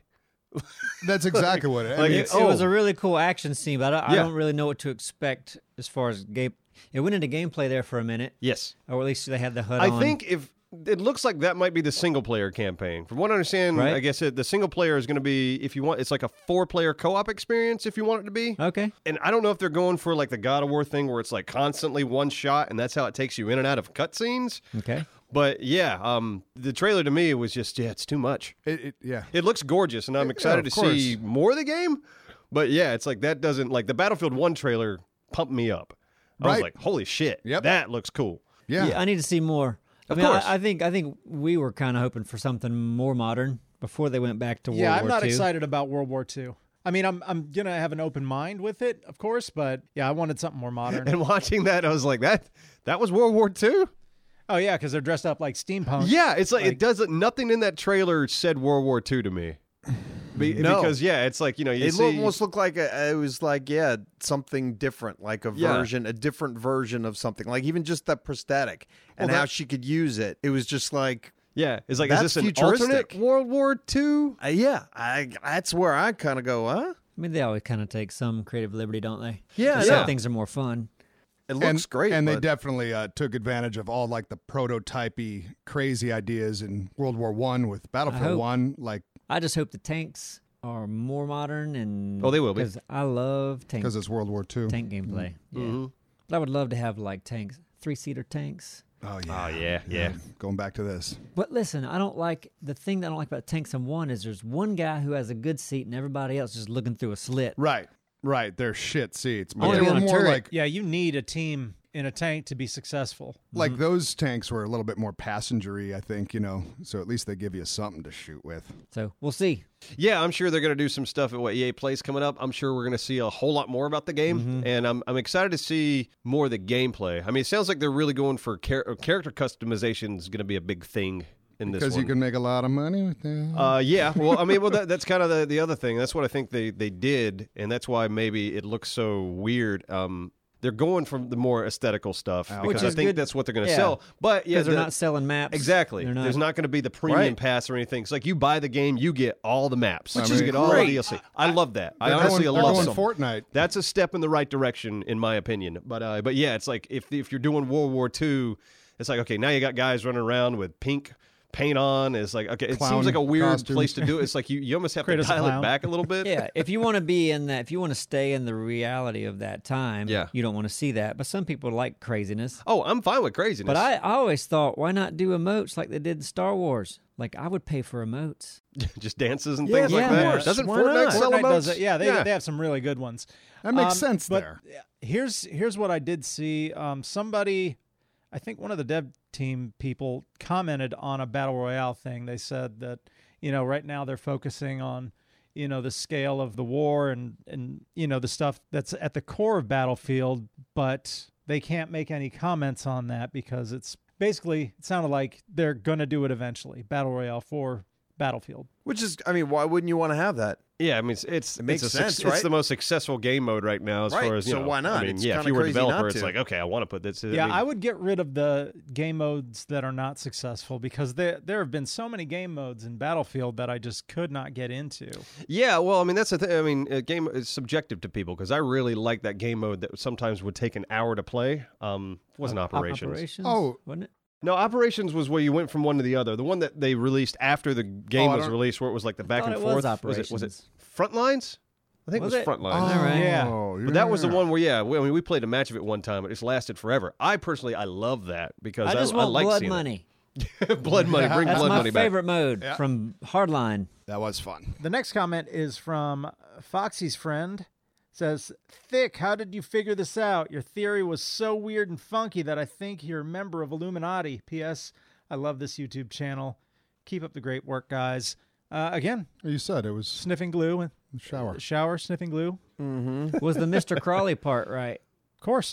That's exactly what it Like, is. It, it was oh. a really cool action scene, but I, I Yeah. don't really know what to expect as far as game. It went into gameplay there for a minute, Yes. or at least they had the H U D I on. think if it looks like that might be the single player campaign. From what I understand, Right. I guess it, the single player is going to be, if you want, it's like a four player co op experience if you want it to be. Okay. And I don't know if they're going for like the God of War thing where it's like constantly one shot and that's how it takes you in and out of cutscenes. Okay. But yeah, um, the trailer to me was just, yeah, it's too much. It, it, yeah. It looks gorgeous, and I'm Yeah, excited of to see course. more of the game. But yeah, it's like that doesn't like the Battlefield One trailer pumped me up. I was Right. like, holy shit, Yep. that looks cool. Yeah. Yeah, I need to see more. I Of mean, course. I, I think I think we were kind of hoping for something more modern before they went back to World Yeah, War I'm not Two. excited about World War Two. I mean, I'm I'm gonna have an open mind with it, of course, but yeah, I wanted something more modern. And watching that, I was like, that that was World War Two. Oh yeah, because they're dressed up like steampunk. Yeah, it's like, Like- it doesn't. Nothing in that trailer said World War Two to me. Be, No. Because yeah, it's like you know you It see. almost looked like a, it was like yeah something different, like a Yeah. version, a different version of something. Like even just that prosthetic and Well, how that- she could use it. It was just like yeah, it's like That's is this an futuristic. alternate World War Two? uh, yeah, I that's where I kind of go, huh? I mean, they always kind of take some creative liberty, don't they? Yeah, Just yeah. Some things are more fun. It looks and, great, and they but- definitely uh, took advantage of all like the prototypey crazy ideas in World War One with Battlefield hope- One. Like I just hope the tanks are more modern and Oh, they will be. because I love tank because it's World War Two. tank gameplay. Yeah, Mhm. but I would love to have like tanks, three seater tanks. Oh yeah. Oh yeah, yeah. Going back to this. But listen, I don't like the thing that I don't like about tanks in one is there's one guy who has a good seat and everybody else just looking through a slit. Right. Right. They're shit seats. But wanna they be were on a more turret. like Yeah, you need a team in a tank to be successful. like those tanks were a little bit more passengery, I think, you know. So at least they give you something to shoot with. So we'll see. Yeah, I'm sure they're going to do some stuff at what E A Play's coming up. I'm sure we're going to see a whole lot more about the game, Mm-hmm. and I'm I'm excited to see more of the gameplay. I mean, it sounds like they're really going for char- character customization is going to be a big thing in this Because one. you can make a lot of money with that. Uh, yeah. Well, I mean, well, that, that's kind of the, the other thing. That's what I think they, they did, and that's why maybe it looks so weird. Um, they're going from the more aesthetical stuff Which because I is think good. that's what they're going to Yeah. sell. But yeah, Because they're the- not selling maps. exactly. They're not, There's not going to be the premium Right. pass or anything. It's like you buy the game, you get all the maps, Which you is get all great. the D L C. I love that. I They're honestly going, they're love going it. Fortnite. That's a step in the right direction, in my opinion. But uh, but yeah, it's like if if you're doing World War Two, it's like okay, now you got guys running around with pink paint on. It's like okay, it Clown seems like a weird costumes. place to do it. It's like you, you almost have to Kratos a dial it clown. back a little bit. Yeah, if you want to be in that, if you want to stay in the reality of that time, Yeah. you don't want to see that. But some people like craziness. Oh, I'm fine with craziness. But I, I always thought, why not do emotes like they did in Star Wars? Like I would pay for emotes. just dances and Yeah, things like of that. course. Doesn't Why Fortnite not? sell Fortnite emotes? does it. Yeah, they yeah. they have some really good ones. That makes Um, sense but there. Here's here's what I did see. Um, somebody, I think one of the dev team people commented on a battle royale thing. They said that you know right now they're focusing on you know the scale of the war and and you know the stuff that's at the core of Battlefield, but they can't make any comments on that because it's basically it sounded like they're gonna do it eventually. Battle royale for Battlefield. Which is, I mean, why wouldn't you want to have that? Yeah, I mean, it's it's, It makes it's, a sense, suc- right? it's the most successful game mode right now as Right, far as you so know. why not? I mean, It's yeah, if kinda you were a crazy developer, not it's to. like okay, I want to put this. Yeah, mean, I would get rid of the game modes that are not successful because there there have been so many game modes in Battlefield that I just could not get into. Yeah, well, I mean that's the thing. I mean, a game is subjective to people because I really like that game mode that sometimes would take an hour to play. Um, wasn't Operations. Operations. Oh. wasn't it? No, Operations was where you went from one to the other. The one that they released after the game Oh, I was don't- released, where it was like the back thought and it was forth. Was it was it Operations. Frontlines? I think Was it was it? Frontlines. All right. Yeah. Oh, But that was the yeah. one where, yeah, we, I mean, we played a match of it one time. It just lasted forever. I personally, I love that because I I, just I want like blood seeing money. it. Blood money, bring That's blood my money back. favorite mode Yeah. from Hardline. That was fun. The next comment is from Foxy's friend. Says, Thick, how did you figure this out? Your theory was so weird and funky that I think you're a member of Illuminati. P S. I love this YouTube channel. Keep up the great work, guys. Uh, again, You said it was sniffing glue and the shower. shower, sniffing glue. Was the Mister Crawley part right? Of course.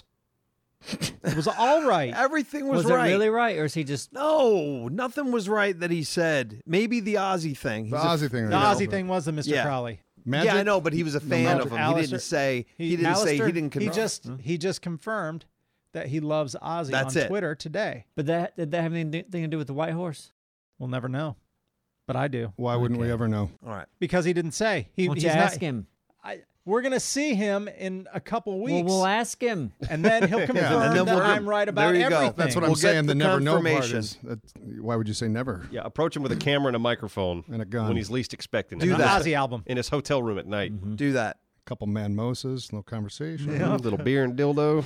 It was all right. Everything was, Was, right. it really right, or is he just? No, nothing was right that he said. Maybe the Ozzy thing. The He's a- Aussie thing. The yeah. Aussie thing was the Mister Yeah. Crowley. Magic? Yeah, I know, but he was a fan Magic. of him. He Alistair- didn't say. He, didn't say. Alistair, He didn't. He Confirm. just he just confirmed that he loves Ozzy That's on it. Twitter today. But that did that have anything to do with the White Horse? We'll never know. but I do. Why wouldn't we ever know? All right. Because he didn't say. He, Why don't he's you not- ask him? I, we're going to see him in a couple Well, weeks. we'll ask him. and then he'll confirm And then that we'll- I'm right about there you go. everything. That's what I'm We'll get saying. the The never know part confirmation. is. That's, why would you say never? Yeah, approach him with a camera and a microphone And a gun. when he's least expecting Do it. An that. Ozzy album. In his hotel room at night. Mm-hmm. Do that. A couple manmosas, little conversation. A little beer and dildo.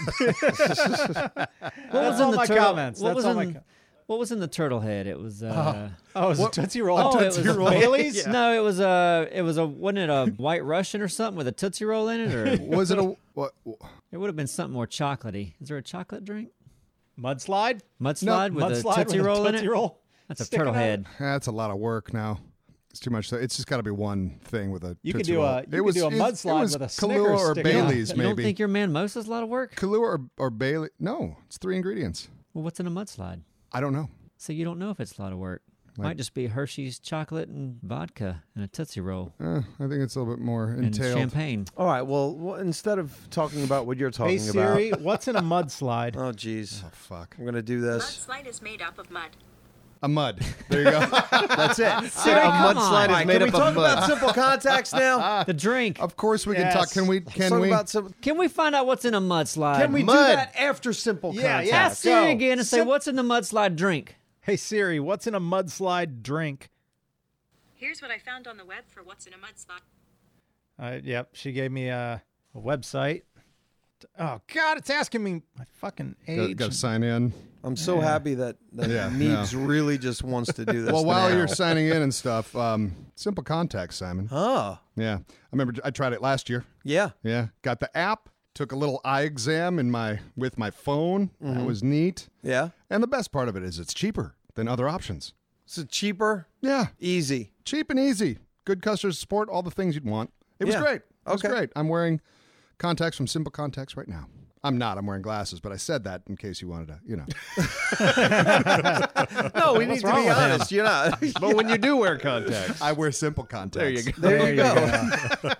That's in all the my turtle- comments. What That's was all my in, co- what was in the turtle head? It was. Uh, Oh, it was a Tootsie Roll. oh, it was a Bailey's? No, it was a. It was a. Wasn't it a White Russian or something with a Tootsie Roll in it, or Was it a what? it would have been something more chocolatey? Is there a chocolate drink? Mudslide? Mudslide with Mudslide a Tootsie with Roll a in Tootsie it. Roll. That's a sticking turtle out. head. That's a lot of work now. It's too much. It's just got to be one thing with a. You could Tootsie do Roll. a- you It could was- do a it- it mudslide was with a Kahlua Snickers or sticking out. Bailey's, You maybe. don't think your manmosa's a lot of work? Kahlua or, or Bailey? No, it's three ingredients. Well, what's in a mudslide? I don't know. So you don't know if it's a lot of work. Might just be Hershey's chocolate and vodka and a Tootsie Roll Uh, I think it's a little bit more and entailed. champagne. All right. Well, well, instead of talking about what you're talking Hey, Siri, about. what's in a mudslide? Oh, geez. Oh, fuck. I'm going to do this. Mudslide is made up of mud. A mud. There you go. That's it. Siri, a come mudslide on. is Can made we up talk of mud. about simple contacts now? The drink. Of course we can Yes. talk. Can we? Let's Can talk we? about some, Can we find out what's in a mudslide? Can we do Mud. that after simple Yeah, contacts? yeah. Ask Siri Go. again and say, Sim- what's in the mudslide drink? Hey, Siri, what's in a mudslide drink? Here's what I found on the web for what's in a mudslide. Uh, yep, she gave me a, a website. Oh, God, it's asking me my fucking age. Got to sign in. I'm so happy that, that Yeah, Neebs really just wants to do this. Well, while now. you're signing in and stuff, um, simple contacts, Simon. Oh, Yeah, I remember I tried it last year. yeah. Yeah, got the app. Took a little eye exam in my with my phone. Mm-hmm. That was neat. Yeah. And the best part of it is it's cheaper than other options. Is it cheaper? Yeah, Easy. cheap and easy. Good customer support. All the things you'd want. It was Yeah. great. It was Okay. great. I'm wearing contacts from Simple Contacts right now. I'm not. I'm wearing glasses, but I said that in case you wanted to, you know. No, we need to wrong be with him? honest. You're not. But when you do wear contacts, I wear Simple Contacts. there you go. There you go.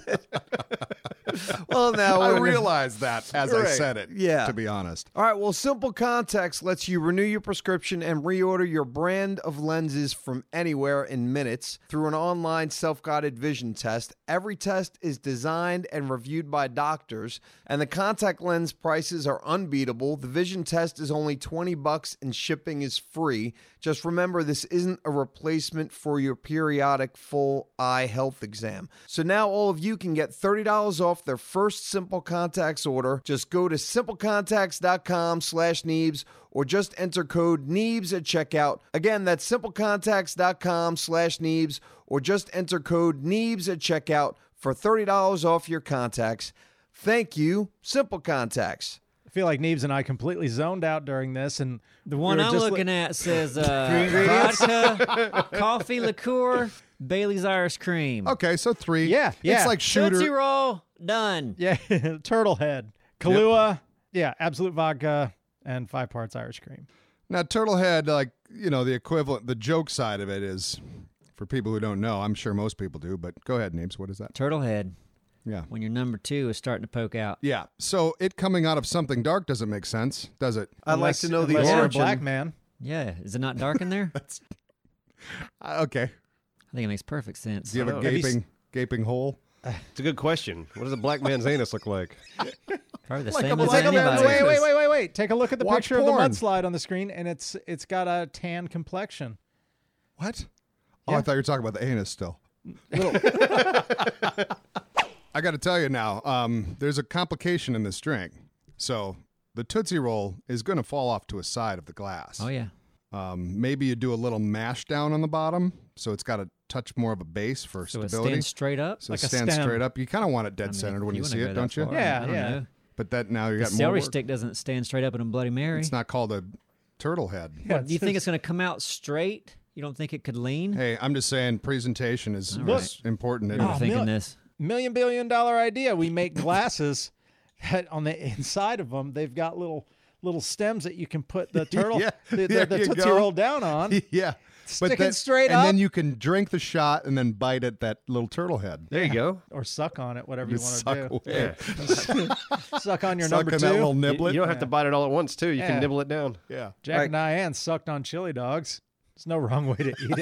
Well, now I we're realized that as I Right. said it. Yeah. To be honest. All right, well, Simple Contacts lets you renew your prescription and reorder your brand of lenses from anywhere in minutes through an online self-guided vision test. Every test is designed and reviewed by doctors, and the contact lens prices are unbeatable. The vision test is only twenty bucks and shipping is free. Just remember, this isn't a replacement for your periodic full eye health exam. So now all of you can get thirty dollars off their first Simple Contacts order. Just go to simplecontacts.com slash Neebs or just enter code Neebs at checkout. Again, that's simplecontacts.com slash Neebs or just enter code Neebs at checkout for thirty dollars off your contacts. Thank you, Simple Contacts. I feel like Neebs and I completely zoned out during this, and The one we were I'm just looking li- at says uh, vodka, coffee liqueur, Bailey's Irish cream. Okay, so three. Yeah, yeah. It's like shooter. Tootsie Roll, done. Yeah, turtle head, Kahlua, yeah, Absolute vodka, and five parts Irish cream. Now, Turtlehead, like, you know, the equivalent, the joke side of it is, for people who don't know, I'm sure most people do, but go ahead, Neebs. What is that? Turtle head. Yeah. When your number two is starting to poke out. Yeah. So it coming out of something dark doesn't make sense, does it? I'd like Unless- to know the unless you're a origin. black man. Yeah. Is it not dark in there? Uh, okay. I think it makes perfect sense. Do you have a know. Have you gaping, gaping hole? It's a good question. What does a black man's anus look like? Probably the Like same a as black man's anybody's. Wait, wait, wait, wait, wait. Take a look at the Watch picture porn. of the mudslide on the screen, and it's it's got a tan complexion. What? Oh, Yeah. I thought you were talking about the anus still. I got to tell you now, um, there's a complication in this drink. So the Tootsie Roll is going to fall off to a side of the glass. Oh, yeah. Um, maybe you do a little mash down on the bottom, so it's got a touch more of a base for So it stability. stands straight up. so like it a stands stem. straight up. You kind of want it dead I mean, centered if when you, wanna see go it, that don't you? far, Yeah, I don't yeah. know. But that now you The got more celery work. stick doesn't stand straight up in a Bloody Mary. It's not called a turtle head. Yeah, Do you think it's going to come out straight? You don't think it could lean? Hey, I'm just saying presentation is, All right. is important. You isn't were it? Oh, thinking mil- this. million billion dollar idea? We make glasses that on the inside of them they've got little little stems that you can put the turtle, Yeah, the, the, there the you Tootsie go. Roll down on. yeah. Sticking then- straight and up. then you can drink the shot and then bite at that little turtle head. There you go. Or suck on it, whatever You you, want suck to do. away. Yeah. Suck on your Suck number on two. that little You, niblet. you don't have to bite it all at once, too. You Yeah. can nibble it down. yeah. Jack Right. and Diane sucked on chili dogs. There's no wrong way to eat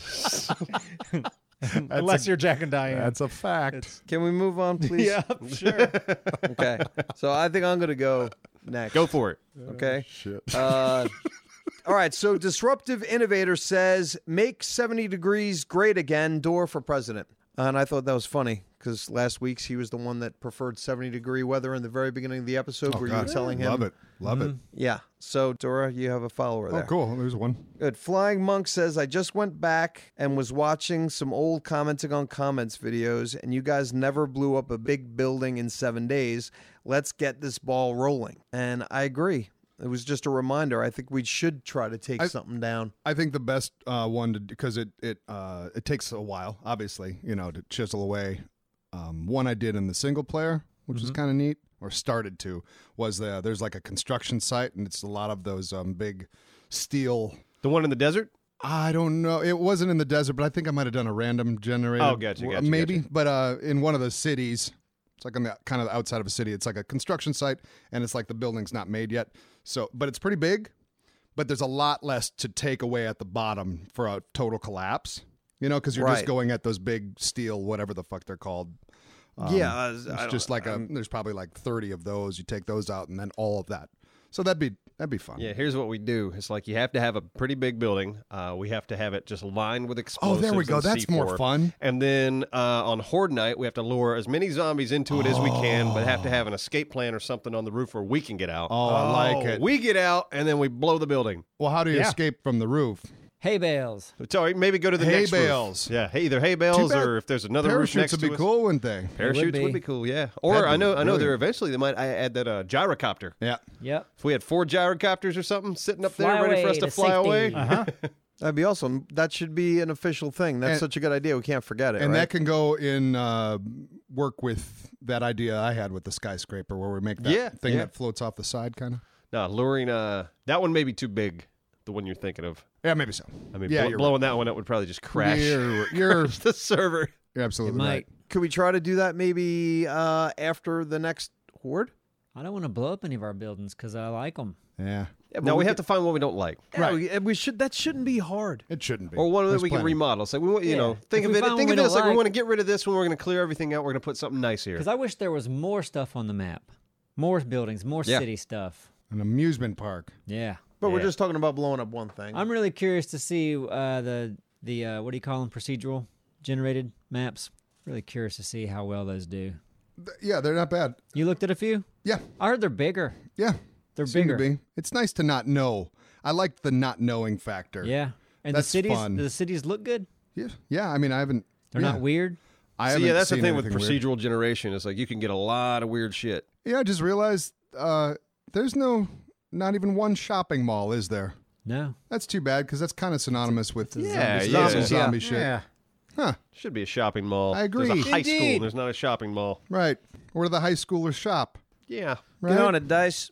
it. Unless a- you're Jack and Diane. That's a fact. Can we move on, please? yeah, sure. Okay. So I think I'm going to go next. Go for it. Okay. Shit. Uh, all right. So Disruptive Innovator says, make seventy degrees great again, door for president. And I thought that was funny because last week's he was the one that preferred seventy degree weather in the very beginning of the episode Oh, where God. you were telling him. Love it. Love it. Yeah. So, Dora, you have a follower Oh, there. cool. There's one. Good. Flying Monk says, I just went back and was watching some old commenting on comments videos, and you guys never blew up a big building in seven days. Let's get this ball rolling. And I agree. It was just a reminder. I think we should try to take I- something down. I think the best uh, one to because it it uh, it takes a while, obviously, you know, to chisel away. Um, one I did in the single player, which was kind of neat, or started to, was the there's like a construction site, and it's a lot of those um, big steel. The one in the desert? I don't know. It wasn't in the desert, but I think I might have done a random generator. Oh, gotcha, gotcha, Maybe, gotcha. but uh, in one of the cities, it's like on the kind of outside of a city. It's like a construction site, and it's like the building's not made yet. So, but it's pretty big. But there's a lot less to take away at the bottom for a total collapse. You know, because you're Right. just going at those big steel, whatever the fuck they're called. Um, Yeah, I was- I it's don't- just like a. There's probably like thirty of those. You take those out, and then all of that. So that'd be that'd be fun. Yeah, here's what we do. It's like you have to have a pretty big building. Uh, we have to have it just lined with Oh, explosives. there we go. and That's C four. more fun. And then uh, on Horde Night, we have to lure as many zombies into it as we can, but have to have an escape plan or something on the roof where we can get out. Oh, I like it. We get out, and then we blow the building. Well, how do you Yeah. escape from the roof? Hay bales. Sorry, maybe go to the Hay next bales. roof. Yeah, hey, either hay bales bad or if there's another roof Parachutes next would to be us. cool, wouldn't they? Parachutes be. would be cool, yeah. Or That'd I be know, I know, there brilliant. eventually they might add that uh, gyrocopter. Yeah. Yep. If we had four gyrocopters or something sitting up Fly there ready for us away to to fly safety. away. Uh-huh. That'd be awesome. That should be an official thing. That's And- such a good idea. We can't forget it. And right? that can go in uh, work with that idea I had with the skyscraper, where we make that Yeah, thing yeah. that floats off the side, kind of. No, luring. Uh, that one may be too big. The one you're thinking of. Yeah, maybe so. I mean, yeah, bl- you're blowing that one up would probably just crash You're you're, the server. you're It absolutely might. right. Could we try to do that maybe uh, after the next Horde? I don't want to blow up any of our buildings because I like them. Yeah, Yeah, No, but we, have could- to find one we don't like, Yeah, we, and we should. That shouldn't be hard. it shouldn't be. or one that There's we can plenty. remodel. So we, want- you Yeah. know, think If of we it. find Think one of we this don't like we like- want to get rid of this one. We're going to clear everything out. We're going to put something nice here. Because I wish there was more stuff on the map, more buildings, more Yeah. city stuff. An amusement park. Yeah. But we're Yeah. just talking about blowing up one thing. I'm really curious to see uh, the the uh, what do you call them? Procedural generated maps. Really curious to see how well those do. Th- Yeah, they're not bad. You looked at a few? Yeah, I heard they're bigger. yeah. They're Seem bigger. to be. It's nice to not know. I like the not knowing factor. Yeah. And That's the cities, fun. the cities look good. yeah, yeah. I mean, I haven't. They're yeah. not weird. I so haven't yeah, that's the seen thing with anything weird. procedural generation. It's like you can get a lot of weird shit. Yeah, I just realized uh, there's no, not even one shopping mall, is there? No. That's too bad because that's kind of synonymous with Yeah, zombie, yeah. zombie, zombie Yeah. shit. Yeah. Huh? Should be a shopping mall. I agree. There's a high school. Indeed. And there's not a shopping mall. Right. Where the high schoolers shop. Yeah. Right? Get on it, Dice.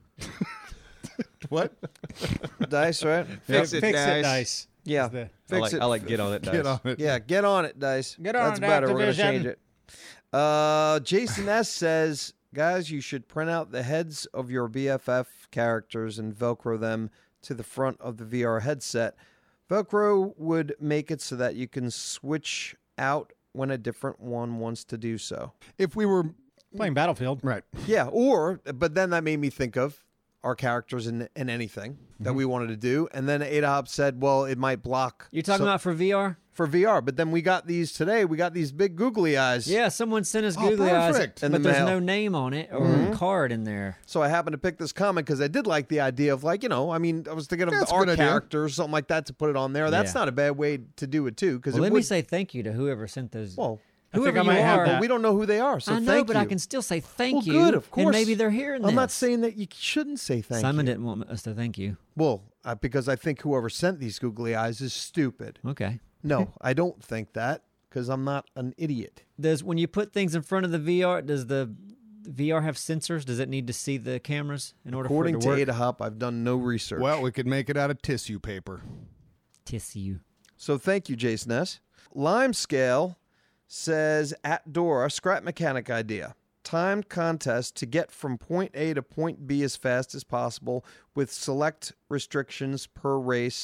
What? Dice, right? Fix it, Fix Dice. it, Dice. Yeah. Is the- I Fix like, it. I like get on it. Dice. Get on it. Yeah, get on it, Dice. Get on That's it, better. We're going to Activision. change it. Uh, Jason S. says, guys, you should print out the heads of your B F F characters and Velcro them to the front of the V R headset. Velcro would make it so that you can switch out when a different one wants to do so. If we were Playing Battlefield. right, Yeah, or, but then that made me think of our characters in, in anything that we wanted to do. And then Adahop said, well, it might block. You're talking so- about for V R? for V R. But then we got these today. We got these big googly eyes. Yeah, someone sent us Oh, googly eyes, perfect. In but the there's mail. no name on it or card in there. So I happened to pick this comment because I did like the idea of like, you know, I mean, I was thinking of Yeah, the that's a art good idea. character or something like that to put it on there. That's Yeah. not a bad way to do it too. Because Well, it let would, me say thank you to whoever sent those. well, I think whoever I you might have are, that. we don't know who they are. So I know, thank but you. I can still say thank well, you. good, of course. And maybe they're hearing this. I'm not saying that you shouldn't say thank Simon you. didn't want us to thank you. Well, uh, because I think whoever sent these googly eyes is stupid. Okay. No, I don't think that because I'm not an idiot. Does when you put things in front of the V R, does the V R have sensors? Does it need to see the cameras in order According for to it to work? Adahop, I've done no research. well, we could make it out of tissue paper. Tissue. So thank you, Jason S. Limescale says at Dora, scrap mechanic idea. Timed contest to get from point A to point B as fast as possible with select restrictions per race.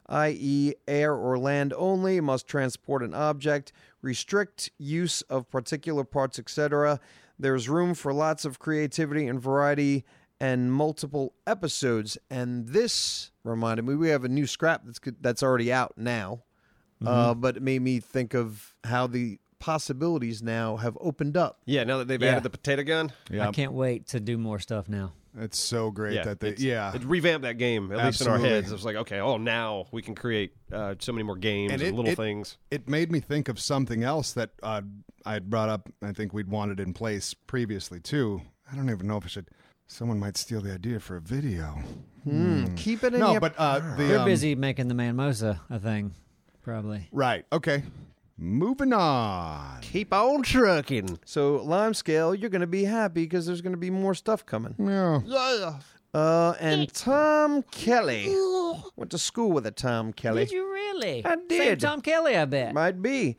that is air or land only, must transport an object, restrict use of particular parts, et cetera. There's room for lots of creativity and variety and multiple episodes. And this reminded me, we have a new scrap that's that's already out now, mm-hmm. uh, but it made me think of how the possibilities now have opened up. Yeah, now that they've Yeah. added the potato gun. I can't wait to do more stuff now. It's so great Yeah, that they, it's- yeah. it revamped that game, at least in Absolutely. our heads. It was like, okay, oh, now we can create uh, so many more games and, And it- little it- things. It made me think of something else that uh, I had brought up. I think we'd wanted in place previously, too. I don't even know if I should. Someone might steal the idea for a video. Hmm. Keep it in No, your... but uh, the, They're um, busy making the Manmosa a thing, probably. Right. Okay. Moving on. Keep on trucking. So, Limescale, you're going to be happy because there's going to be more stuff coming. Yeah. Uh, and Tom Kelly. Went to school with a Tom Kelly. Did you really? I Same did. Tom Kelly, I bet. Might be.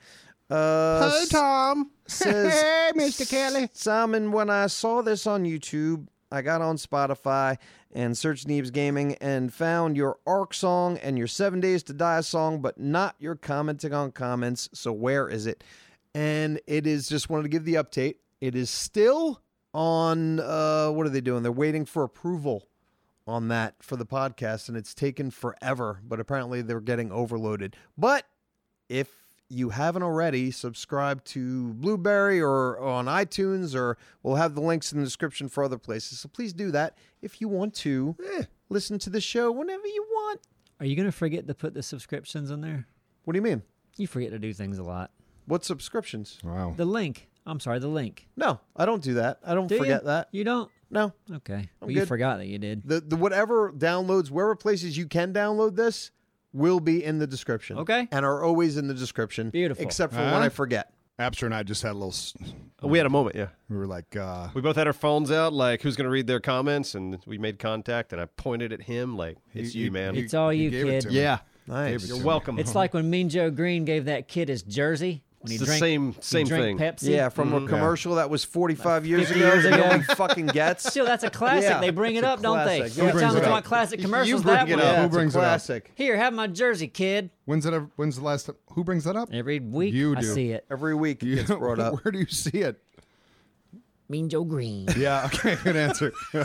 Uh, Hey, Tom. says, Hey, Mister Kelly. Simon, when I saw this on YouTube, I got on Spotify and searched Neebs Gaming and found your ARK song and your Seven Days to Die song, but not your commenting on comments. So where is it? And it is, just wanted to give the update. It is still on, uh, what are they doing? They're waiting for approval on that for the podcast, and it's taken forever, but apparently they're getting overloaded. But if you haven't already, subscribe to Blueberry or on iTunes, or we'll have the links in the description for other places. So please do that if you want to eh, listen to the show whenever you want. Are you going to forget to put the subscriptions in there? What do you mean? You forget to do things a lot. What subscriptions? Wow. The link. I'm sorry, the link. No, I don't do that. I don't Do forget you? that. You don't? No. Okay. Well, I'm you good. forgot that you did. The, the whatever downloads, wherever places you can download this, will be in the description. Okay. And are always in the description. Beautiful. Except for Huh? when I forget. Abster and I just had a little. s- We had a moment, yeah. We were like, uh, We both had our phones out, like, who's going to read their comments? And we made contact, and I pointed at him, like, it's He- you, he- man. he- It's all he you, gave it kid. to me. yeah. Nice. Gave it You're to me. welcome. It's like when Mean Joe Green gave that kid his jersey when It's he the drank, same- he same drank thing. Pepsi. Yeah, from Mm-hmm. a commercial that was forty-five years fifty ago years that ago. nobody fucking gets. Still, that's a classic. Yeah, they bring it it's a up, don't they? classic. Every Who time brings we it talk up? about classic You commercials, bring that it one. up. Who It's a brings it up? classic. Here, have my jersey, kid. When's it? Ever, when's the last time? Who brings that up? Every week You I do. see it. Every week it You- gets brought up. Where do you see it? Mean Joe Green. Yeah. Okay. Good answer. He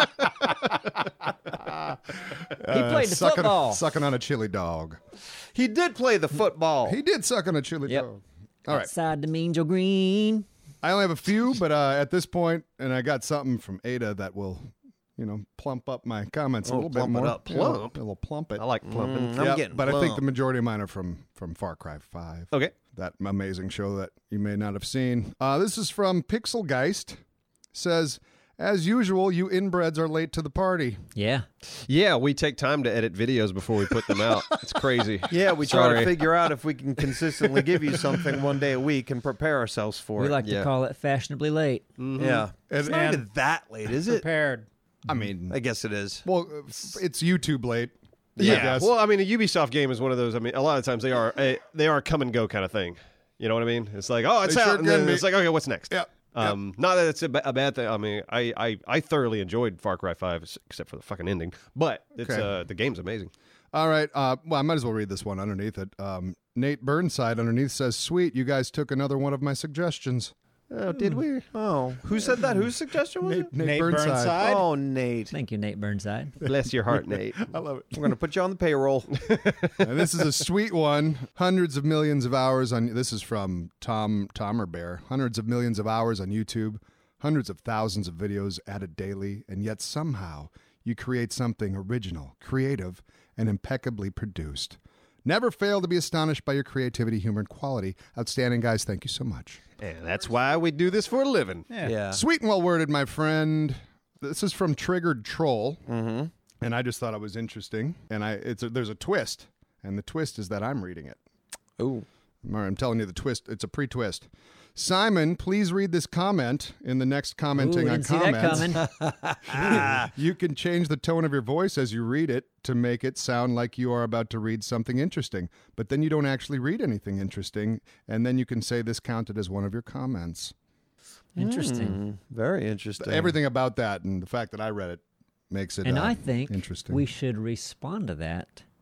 played the sucking, football. Sucking on a chili dog. He did play the football. He did suck on a chili Yep. dog. All right. Outside the Mean Joe Green. I only have a few, but uh, at this point, and I got something from Ada that will, you know, plump up my comments a Oh, little bit plump it more. up. Yeah, a little- Plump? a little plump it. I like plumping. Mm, I'm Yep, getting but I think the plump. majority of mine are from from Far Cry Five. Okay. That amazing show that you may not have seen. Uh, this is from Pixelgeist. Says, as usual, you inbreds are late to the party. Yeah. Yeah, we take time to edit videos before we put them out. It's crazy. Yeah, we try Sorry. to figure out if we can consistently give you something one day a week and prepare ourselves for We it. like Yeah. to call it fashionably late. Yeah. It's not And- even that late, is it? Prepared. I mean, I guess it is. well, uh, it's YouTube late. I Yeah. guess. Well, I mean, a Ubisoft game is one of those. I mean, a lot of times they are a, they are a come and go kind of thing. You know what I mean? It's like, oh, it's They out, sure and can then be. it's like, okay, what's next? Yep. Um, not that it's a, ba- a bad thing. I mean, I, I, I thoroughly enjoyed Far Cry Five, s- except for the fucking ending. But it's Okay. uh, the game's amazing. All right. Uh, well, I might as well read this one underneath it. Um, Nate Burnside underneath says, sweet, you guys took another one of my suggestions. Oh, did we? Oh, who said that? Whose suggestion was it? Nate Burnside. Oh, Nate. Thank you, Nate Burnside. Bless your heart, Nate. I love it. We're going to put you on the payroll. And this is a sweet one. Hundreds of millions of hours on. This is from Tom Tomer Bear. Hundreds of millions of hours on YouTube. Hundreds of thousands of videos added daily, and yet somehow you create something original, creative, and impeccably produced. Never fail to be astonished by your creativity, humor, and quality. Outstanding, guys. Thank you so much. And that's why we do this for a living. Yeah. Yeah. Sweet and well worded, my friend. This is from Triggered Troll, mm-hmm. and I just thought it was interesting. And I, it's a, there's a twist, and the twist is that I'm reading it. Ooh. All right, I'm telling you the twist. It's a pre-twist. Simon, please read this comment in the next commenting Ooh, on didn't see comments. that coming. You can change the tone of your voice as you read it to make it sound like you are about to read something interesting. But then you don't actually read anything interesting, and then you can say this counted as one of your comments. Interesting. Very interesting. Everything about that and the fact that I read it makes it And uh, I think interesting. we should respond to that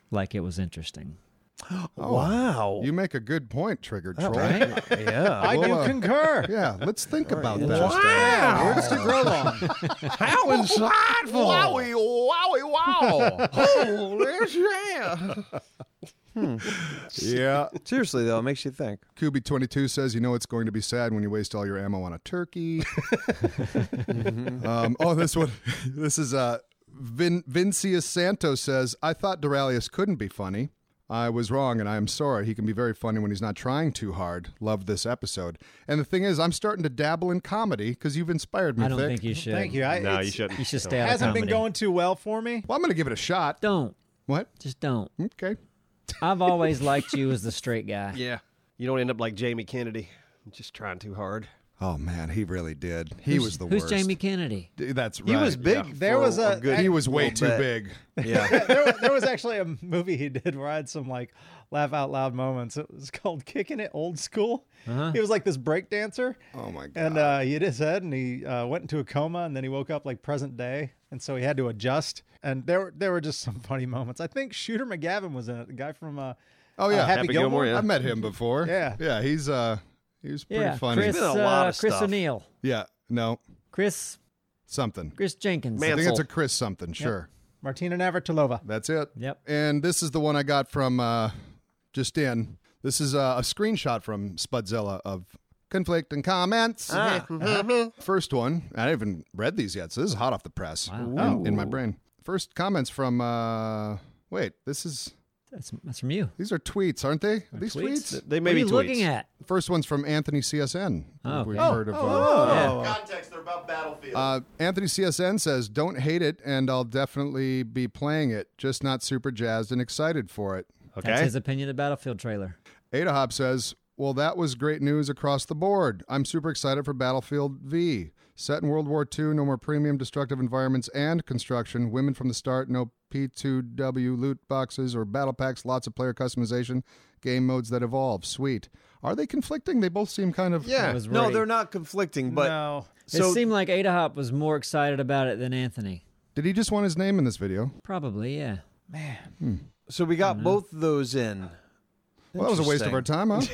like it was interesting. Wow. You make a good point, Triggered Troll. Right? Yeah. I Well, do uh, concur. Yeah, let's think about that. Yeah, words to grow on. How insightful! Wowie, wowie, wow. Oh, yeah. Yeah. Seriously, though, it makes you think. Kubi twenty-two says, you know it's going to be sad when you waste all your ammo on a turkey. um, oh, this one. This is uh, Vin- Vincius Santos says, I thought Duralius couldn't be funny. I was wrong, and I am sorry. He can be very funny when he's not trying too hard. Love this episode. And the thing is, I'm starting to dabble in comedy because you've inspired me, I don't Vic. think you should. Thank you. I, No, it's- you shouldn't. You should It stay out of hasn't been comedy. going too well for me. Well, I'm going to give it a shot. Don't. What? Just don't. Okay. I've always liked you as the straight guy. Yeah. You don't end up like Jamie Kennedy, just trying too hard. Oh, man, he really did. He Who's- was the Who's worst. Jamie Kennedy? D- That's right. He was big. Yeah. There for was a- good He was way little too bit. big. Yeah. there, there was actually a movie he did where I had some like laugh out loud moments. It was called Kicking It Old School. Uh-huh. He was like this break dancer. Oh, my God. And uh, he hit his head and he uh, went into a coma and then he woke up like present day. And so he had to adjust. And there, were- there were just some funny moments. I think Shooter McGavin was in it, the guy from uh, Oh, yeah. uh, Happy, Happy Gilmore. Gilmore, yeah. I've met him before. Yeah. Yeah, he's uh he was pretty Yeah, funny. Chris, He's been in a lot uh, of Chris stuff. O'Neill. Yeah, no. Chris Something. Chris Jenkins. Man. I think it's a Mansell. Chris something, sure. Martina Navratilova. That's it. Yep. And this is the one I got from uh just in. This is uh, a screenshot from Spudzilla of conflicting comments. Ah. First one, I haven't even read these yet, so this is hot off the press Wow. in, in my brain. First comments from uh wait, this is That's, that's from you. these are tweets, aren't they? Are these tweets? tweets? They What may are be you tweets. looking at? First one's from Anthony C S N. Oh, We've okay. heard of uh, Oh. Context, they're about Battlefield. Uh, Anthony C S N says, don't hate it, and I'll definitely be playing it, just not super jazzed and excited for it. That's Okay. his opinion of the Battlefield trailer. Ada Hop says, well, that was great news across the board. I'm super excited for Battlefield V. Set in World War Two, no more premium destructive environments and construction. Women from the start, no P two W loot boxes or battle packs, lots of player customization, game modes that evolve. Sweet. Are they conflicting? They both seem kind of... Yeah. It was No, Ray. they're not conflicting, but no. so it seemed like Ada Hop was more excited about it than Anthony. Did he just want his name in this video? Probably, yeah. so we got both those in. Well, that was a waste of our time, huh?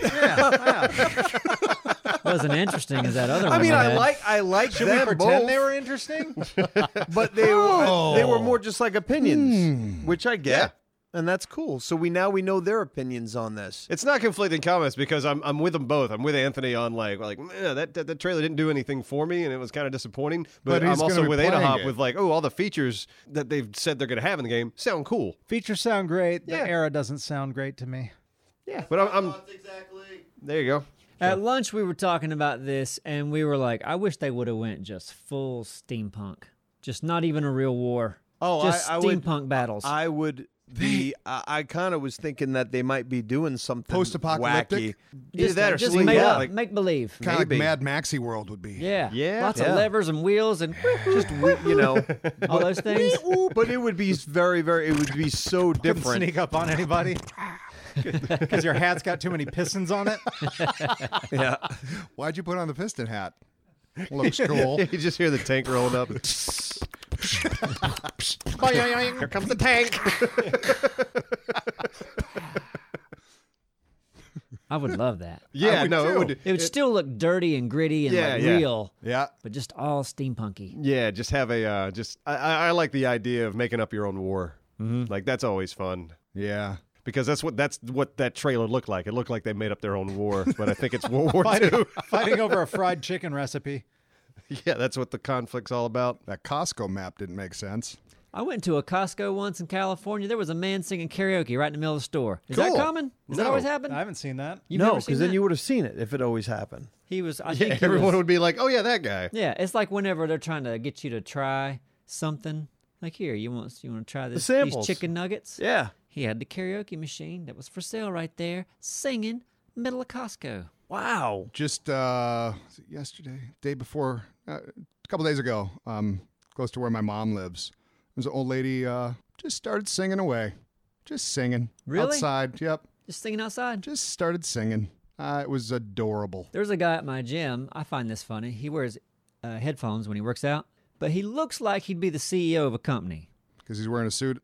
Wasn't interesting as that other one. I mean, we I had. like I like Should we them pretend both, they were interesting? but they were they were more just like opinions, Hmm. which I get, Yeah. and that's cool. So we now we know their opinions on this. It's not conflicting comments because I'm I'm with them both. I'm with Anthony on like like "Man, that, that that trailer didn't do anything for me and it was kind of disappointing. But, But he's I'm also gonna be with Ada playing Hop it. with like oh all the features that they've said they're going to have in the game sound cool. Features sound great. The Yeah. era doesn't sound great to me. Yeah, but I'm, I'm Thoughts exactly. there. You go. At lunch, we were talking about this, and we were like, I wish they would have went just full steampunk. Just not even a real war. Oh, just I, I would steampunk battles. I would be. I, I kind of was thinking that they might be doing something Post-apocalyptic? wacky. Either just that or just sleep make out. up, Like- make believe. Kind of like Maybe. Mad Maxi World would be. Yeah. Yeah. Lots Yeah. of levers and wheels and Just we- you know, all those things. but it would be very, very. It would be so Couldn't different. sneak up on anybody because your hat's got too many pistons on it. Yeah. Why'd you put on the piston hat? Looks cool. You just hear the tank rolling up. Here comes the tank. I would love that. Yeah, would no, too. it would. It would still look dirty and gritty and Yeah, like yeah. real, Yeah. but just all steampunky. Yeah, just have a uh, just. I, I, I like the idea of making up your own war. Mm-hmm. Like that's always fun Yeah. because that's what that's what that trailer looked like. It looked like they made up their own war, but I think it's World War Fighting, Two. fighting over a fried chicken recipe. Yeah, that's what the conflict's all about. That Costco map didn't make sense. I went to a Costco once in California. There was a man singing karaoke right in the middle of the store. Is that Cool. common? Does that No. always happen? I haven't seen that. You've no, never seen because then that? you would have seen it if it always happened. He was. I Yeah, think he everyone was- would be like, "Oh yeah, that guy." Yeah, it's like whenever they're trying to get you to try something. Like here, you want you want to try this, these samples. chicken nuggets? Yeah. He had the karaoke machine that was for sale right there, singing middle of Costco. Wow. Just uh, was it yesterday, day before, uh, a couple days ago, um, close to where my mom lives. There's an old lady uh, just started singing away. Just singing. Really? Outside. Yep. Just singing outside. Just started singing. Uh, it was adorable. There's a guy at my gym. I find this funny. He wears uh, headphones when he works out, but he looks like he'd be the C E O of a company. Because he's wearing a suit.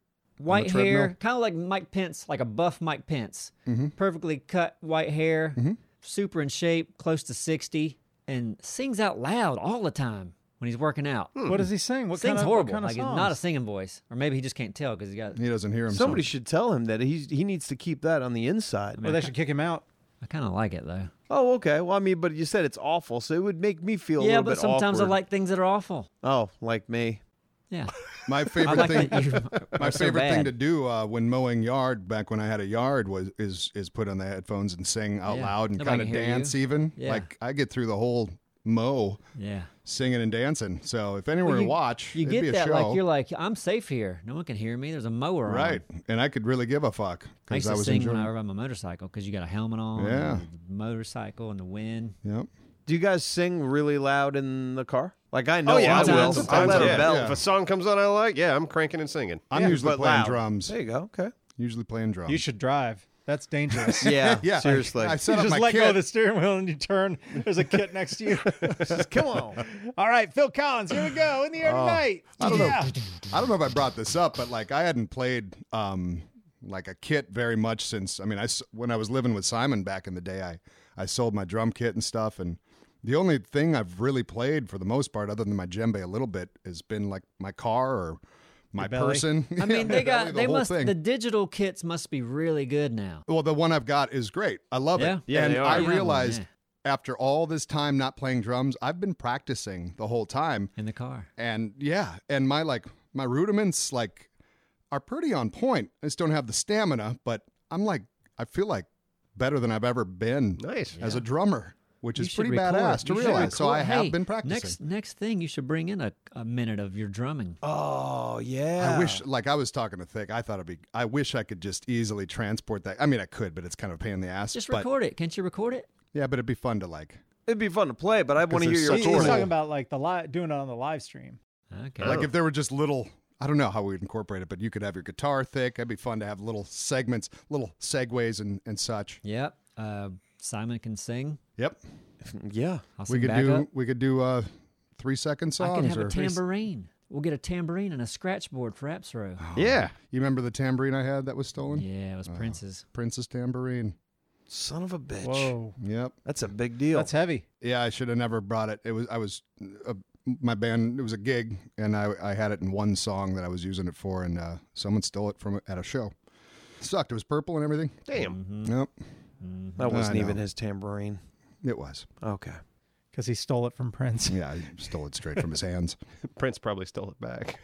white treadmill. hair, kind of like Mike Pence, like a buff Mike Pence. Mm-hmm. Perfectly cut white hair, super in shape, close to sixty, and sings out loud all the time when he's working out. What does he sing? What Sings kind of horrible. What kind of like songs? not a singing voice, or maybe he just can't tell because he got. He doesn't hear himself. Somebody should tell him that he's he needs to keep that on the inside. Or they should kick him out. I kind of like it though. Oh, okay. Well, I mean, but you said it's awful, so it would make me feel a Yeah, little but bit sometimes awkward. I like things that are awful. Oh, like me. Yeah, My I favorite like thing. that you. My are so favorite thing bad. to do uh, when mowing yard, back when I had a yard, was is is put on the headphones and sing out Yeah. loud and Nobody kind of can hear you. dance. Even Yeah. like I get through the whole mow Yeah, singing and dancing. So if anyone Well, to you- watch, you it'd get be a that show. like you're like I'm safe here. No one can hear me. There's a mower on. right, and I could really give a fuck I used because I, to was sing enjoying. when I rode on my motorcycle because you got a helmet on. Yeah. and the motorcycle and the wind. Yep. Do you guys sing really loud in the car? Like I know Oh, yeah, I will. sometimes. I let yeah. a belt. If a song comes on I like, yeah, I'm cranking and singing. I'm Yeah, usually but playing loud. drums. There you go. Okay. Usually playing drums. You should drive. That's dangerous. Yeah. yeah, Seriously. I You set up just my let kit. go of the steering wheel and you turn. There's a kit next to you. Come on. All right, Phil Collins, here we go in the air tonight. I don't yeah. know. I don't know if I brought this up, but like I hadn't played um, like a kit very much since. I mean, I s- when I was living with Simon back in the day, I I sold my drum kit and stuff, and the only thing I've really played for the most part, other than my djembe a little bit, has been like my car or my belly. person. I mean, they Yeah, got the they whole must thing. the digital kits must be really good now. Well, the one I've got is great. I love Yeah? it. Yeah, and they are. I Yeah, realized yeah. after all this time not playing drums, I've been practicing the whole time. In the car. And yeah, and my like my rudiments like are pretty on point. I just don't have the stamina, but I'm like I feel like better than I've ever been Nice. as a drummer, which You is should pretty record- badass to you should realize. So record- I have hey, been practicing. Next next thing, you should bring in a, a minute of your drumming. Oh yeah. I wish, like I was talking to Thick, I thought it'd be. I wish I could just easily transport that. I mean, I could, but it's kind of a pain in the ass. Just but, record it. Can't you record it? Yeah, but it'd be fun to like. It'd be fun to play, but I want to hear there's your such He- He's Cool. talking about like the li- doing it on the live stream. Okay. Like if there were just little, I don't know how we'd incorporate it, but you could have your guitar thick. It'd be fun to have little segments, little segues and, and such. Yep. Uh, Simon can sing. Yep. Yeah. I'll We sing could back do up. we could do uh three second songs. I can have or a tambourine. We'll get a tambourine and a scratch board for Apps Row. Yeah. You remember the tambourine I had that was stolen? Yeah, it was Prince's. Princess tambourine. Son of a bitch. Whoa, Yep. That's a big deal. that's heavy. Yeah, I should have never brought it. It was I was uh, my band. It was a gig, and I I had it in one song that I was using it for, and uh, someone stole it from it at a show. Sucked. It was purple and everything. Damn. Yep, that wasn't I know. even his tambourine. it was. Okay. Because he stole it from Prince. Yeah, I stole it straight from his hands. Prince probably stole it back.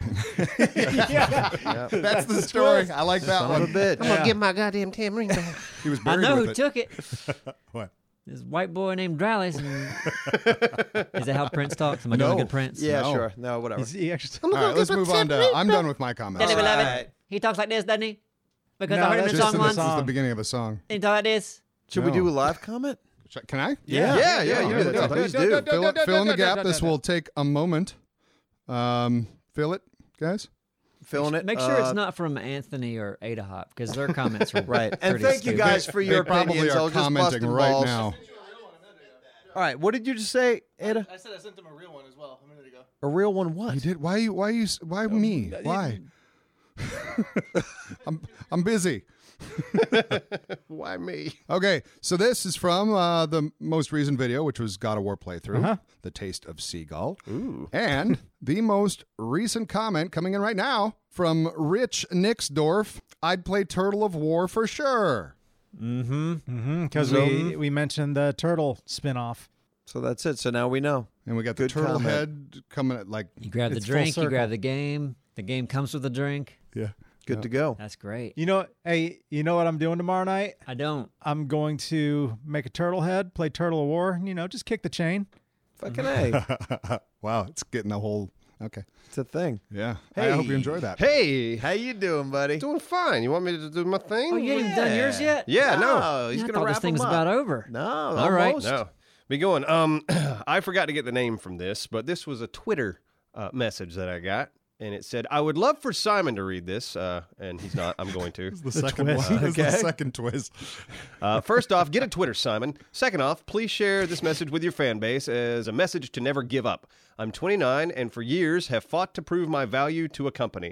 That's the story. I like that Son one. of a bitch. gonna give my goddamn tambourine back. He was I buried know with who it. took it. What? This white boy named Drallis. And... Is that how Prince talks? Am I doing No. a good Prince? Yeah, No. sure. No, whatever. He's, he actually, All right, let's move on to. I'm done with my comments. Daddy beloved. Alright. He talks like this, doesn't he? Because No, I heard him that's in just song in the once. This is the song. beginning of a song. He talk like this. Should we No. do a live comment? Sh- Can I? Yeah, yeah, yeah. You yeah, do yeah. that. Please do. Fill, it- fill in the gap. This will take a moment. Um, fill it, guys. Filling it. Make sure Uh, it's not from Anthony or Ada Hop because their comments are right. And pretty thank you stupid. guys for your They probably opinions. are I'll just bust commenting them right balls. now. All right. What did you just say, Ada? I said I sent him a real one as well a minute ago. A real one? What? You did? Why you? Why you? s- Why me? Why? I'm I'm busy. Why me? Okay, so this is from uh, the most recent video, which was God of War playthrough, The Taste of Seagull. Ooh. And the most recent comment coming in right now from Rich Nixdorf. I'd play Turtle of War for sure. because we, we mentioned the turtle spinoff. So that's it. So now we know. And we got Good the turtle comment. head coming at like, You grab the It's full drink, you circle. grab the game. The game comes with the drink. yeah. Good to go. That's great. You know, hey, you know what I'm doing tomorrow night? I don't. I'm going to make a turtle head, play Turtle of War, and, you know, just kick the chain. Fucking A. Wow, it's getting a whole, okay. It's a thing. Yeah. I hope you Hey. enjoy that. Hey, How you doing, buddy? doing fine. You want me to do my thing? Oh, you ain't even done yours yet? Yeah, no. No, he's Yeah, I gonna thought wrap this thing was them about up. over. No, All right. almost. No. Be going. Um, I forgot to get the name from this, but this was a Twitter uh, message that I got, and it said, "I would love for Simon to read this," uh, and he's not. I'm going to. The, second twist. one. It's the Okay. second twist. Uh, first off, get a Twitter, Simon. Second off, please share this message with your fan base as a message to never give up. I'm twenty-nine and for years have fought to prove my value to a company.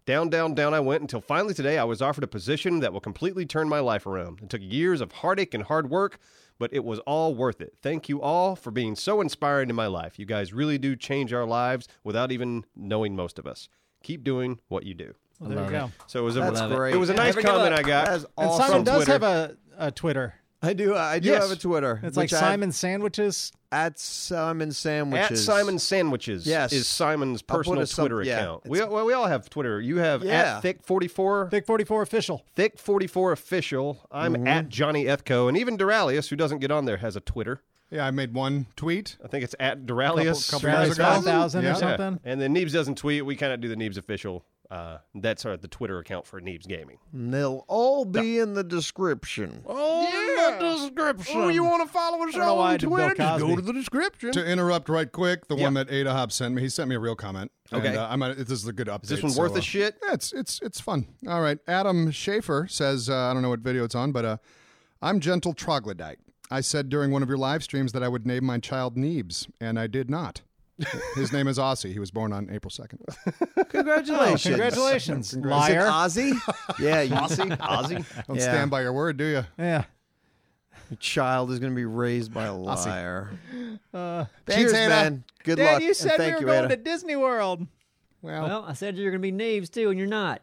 Down, down, down I went until finally today I was offered a position that will completely turn my life around. It took years of heartache and hard work, but it was all worth it. Thank you all for being so inspiring in my life. You guys really do change our lives without even knowing most of us. Keep doing what you do. Well, there you go. So it was a, That's love it. great. it was a nice Never give comment up. I got. That is And awesome. Simon does Twitter. have a, a Twitter. I do. I do Yes. have a Twitter. It's like which I- Simon Sandwiches. at Simon At Sandwiches. Simon Sandwiches Yes. is Simon's I'll put personal a sub- Twitter yeah, account. it's- We, well, we all have Twitter. You have Yeah. at Thick forty-four. Thick forty-four official. Thick forty-four official. I'm Mm-hmm. at Johnny Ethco, and even Duralius, who doesn't get on there, has a Twitter. Yeah, I made one tweet. I think it's at Duralius. Couple- couple years Duralius ago. five thousand Yeah. or something. And then Neebs doesn't tweet. We kind of do the Neebs official. Uh, that's our, the Twitter account for Neebs Gaming. And they'll all be in the description. Oh, the description. Oh, you want to follow us I don't know why I did Bill Cosby. the description. To interrupt right quick, the Yeah. one that Ada Hop sent me, he sent me a real comment. Okay. And, uh, I'm gonna, this is a good update. Is this one so, worth uh, a shit? Yeah, it's it's it's fun. All right, Adam Schaefer says, uh, I don't know what video it's on, but uh, I'm gentle troglodyte. I said during one of your live streams that I would name my child Neebs, and I did not. His name is Aussie. He was born on April second. Congratulations. Oh, congratulations, Is it liar. Ozzy? Yeah, you, Ozzy? Ozzy? Don't Yeah. stand by your word, do you? Yeah. your child is going to be raised by a liar. Uh, Cheers, Ada. man. Good Dad, luck. you and said we thank were you, going Ada. to Disney World. Well, Well, I said you're going to be Neebs too, and you're not.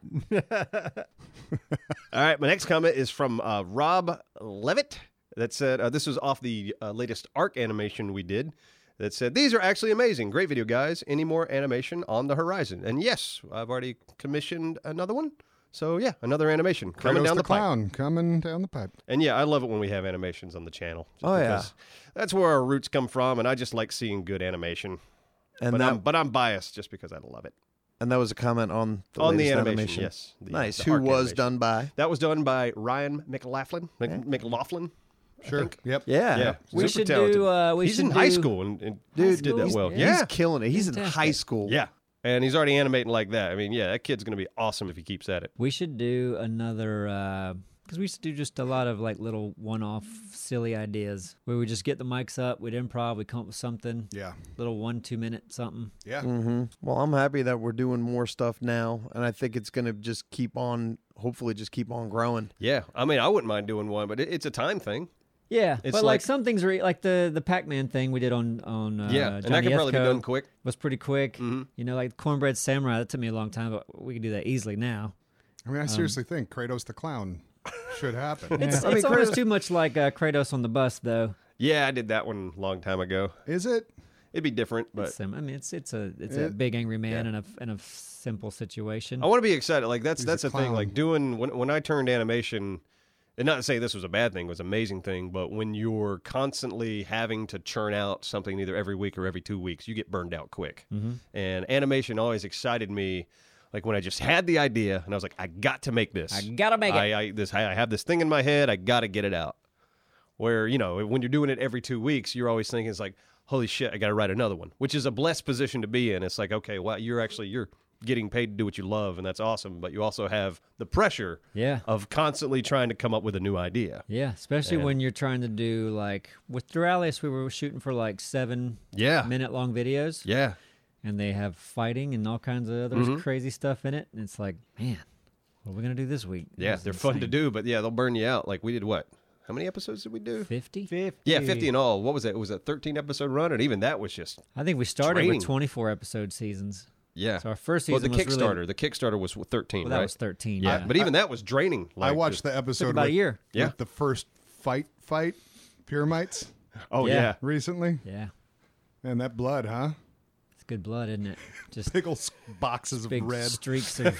All right, my next comment is from uh, Rob Levitt. That said, uh, this was off the uh, latest ARC animation we did. That said, these are actually amazing. Great video, guys. Any more animation on the horizon? And yes, I've already commissioned another one. So yeah, another animation coming Kratos down the, the pipe. clown coming down the pipe. And yeah, I love it when we have animations on the channel. just Oh, yeah. because that's where our roots come from, and I just like seeing good animation. And but that, I'm but I'm biased just because I love it. and that was a comment on the on the latest animation, yes. The- nice. the Who ARC was animation. done by? That was done by Ryan McLaughlin. Mc, McLaughlin. Sure. Yep. Yeah. Yeah, We super should talented. do, uh, we he's should in high do- school and, and Dude, did that he's, well. He's Yeah, killing it. He's in Fantastic. high school. yeah, and he's already animating like that. I mean, yeah, that kid's going to be awesome if he keeps at it. We should do another, because we used to do just a lot of like little one-off silly ideas where we just get the mics up, we'd improv, we'd come up with something, Yeah. little one, two minute something. Yeah. hmm Well, I'm happy that we're doing more stuff now, and I think it's going to just keep on, hopefully just keep on growing. Yeah, I mean, I wouldn't mind doing one, but it, it's a time thing. Yeah, It's but like, like- some things, re- like the the Pac-Man thing we did on on uh, yeah, and that Johnny could probably be Ethco done quick. was pretty quick. Mhm. You know, like Cornbread Samurai, that took me a long time, but we could do that easily now. I mean, I seriously think Kratos the clown should happen. It's, I mean, it's almost Kratos- too much like uh, Kratos on the bus, though. Yeah, I did that one a long time ago. Is it? It'd be different, but It's, um, I mean, it's it's a it's a It- big angry man in a in a simple situation. I want to be excited. Like that's He's that's a the thing. clown. Like doing when when I turned animation, and not to say this was a bad thing, it was an amazing thing, but when you're constantly having to churn out something either every week or every two weeks, you get burned out quick. Mm-hmm. And animation always excited me. Like when I just had the idea and I was like, I got to make this. I gotta make it. I, I this I have this thing in my head. I got to get it out. Where you know when you're doing it every two weeks, you're always thinking it's like, holy shit, I got to write another one, which is a blessed position to be in. It's like, okay, well, you're actually you're getting paid to do what you love, and that's awesome. But you also have the pressure Yeah. of constantly trying to come up with a new idea. Yeah, especially And- when you're trying to do like with Duralis, we were shooting for like seven Yeah, minute long videos, yeah. and they have fighting and all kinds of other Mhm. crazy stuff in it, and it's like, man, what are we gonna do this week? Yeah, This is they're fun to insane. do, but yeah, they'll burn you out. Like we did what? How many episodes did we do? Fifty? Yeah, fifty in all. What was it? It was a thirteen episode run, and even that was just I think we started Training. with twenty-four episode seasons. yeah. So our first Well, season the was Kickstarter, really, the Kickstarter was thirteen, well, that right? was thirteen. yeah, Yeah, but even that was draining. Like, I watched just- the episode took about with, a year. Yeah. with the first fight fight Pyramites Oh Yeah. yeah. recently. Yeah, And that blood, huh? it's good blood, isn't it? Just Big old s- boxes of big red. streaks of.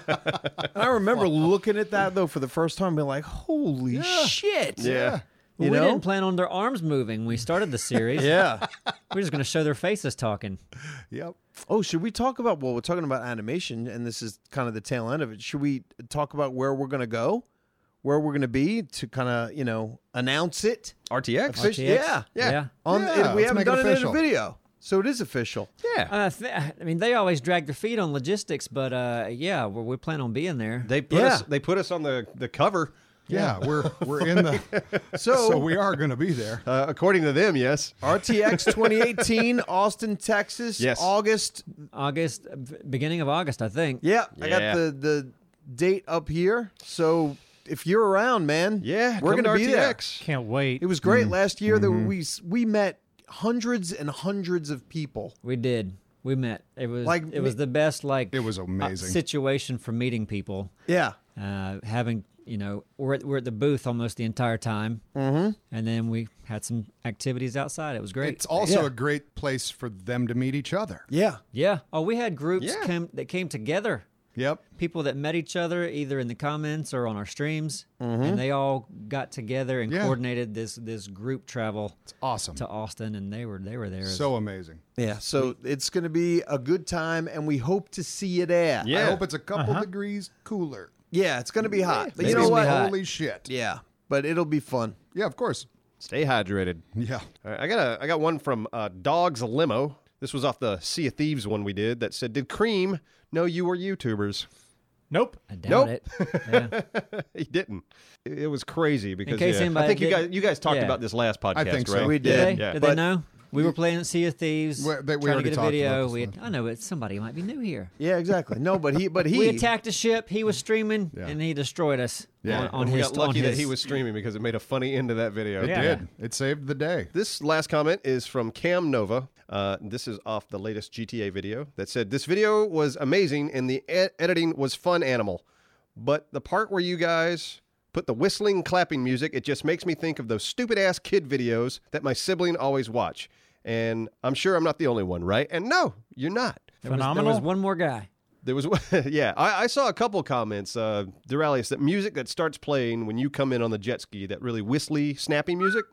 I remember looking at that, though, for the first time, being like, holy shit. Yeah. You we know? didn't plan on their arms moving when we started the series. Yeah. We're just gonna show their faces talking. Yep. Oh, should we talk about, well, we're talking about animation, and this is kind of the tail end of it. Should we talk about where we're going to go? Where we're going to be to kind of, you know, announce it? R T X. Offici- Yeah. Yeah. yeah. On, Yeah, and we let's haven't make it done it in official. a video, so it is official. Yeah. Uh, th- I mean, they always drag their feet on logistics, but uh, yeah, we're, we plan on being there. They put Yeah. us. They put us on the the cover Yeah, we're we're in the So, so we are going to be there. Uh, according to them, yes. R T X twenty eighteen, Austin, Texas, Yes. August. August, beginning of August, I think. Yeah, I got Yeah. the the date up here. So if you're around, man, Yeah, we're come gonna to be there. R T X. Can't wait. It was great last year. That we we met hundreds and hundreds of people. We did. We met. It was Like, it was the best like It was uh, amazing. situation for meeting people. Yeah, Uh, having you know we're at, we're at the booth almost the entire time, mm-hmm. and then we had some activities outside. It was great. It's also Yeah. a great place for them to meet each other. yeah. yeah. Oh, we had groups Yeah. came, that came together. Yep. People that met each other either in the comments or on our streams, and they all got together and Yeah. coordinated this this group travel It's awesome. to Austin, and they were they were there. So amazing. Yeah, so it's going to be a good time, and we hope to see you there. Yeah. I hope it's a couple degrees cooler. Yeah, it's going to be hot. But It's you know gonna what? be hot. Holy shit. Yeah, but it'll be fun. Yeah, of course. Stay hydrated. Yeah. All right, I got a I got one from uh, Dogs Limo. This was off the Sea of Thieves one we did that said, "Did Cream know you were YouTubers?" Nope. I doubt Nope. it. Yeah. He didn't. It, it was crazy because case yeah, I anybody think you guys didn't- you guys talked yeah. about this last podcast, I think so. right? We Did did. they? Yeah. Did But- they know? We were playing Sea of Thieves, We- they- we trying to already get a talked video. about this We had, stuff. I know it. Somebody might be new here. Yeah, exactly. No, but he, but he, We attacked a ship. He was streaming, Yeah. and he destroyed us. Yeah. on, on And we his. got lucky on that his, he was streaming because it made a funny end to that video. It Yeah. did. It saved the day. This last comment is from Cam Nova. Uh, this is off the latest G T A video that said, "This video was amazing and the ed- editing was fun animal. But the part where you guys put the whistling, clapping music, it just makes me think of those stupid-ass kid videos that my sibling always watch. And I'm sure I'm not the only one, right? And no, you're not. There was, there Phenomenal. was one more guy. There was, yeah, I, I saw a couple comments, uh, Duralius, that music that starts playing when you come in on the jet ski, that really whistly, snappy music.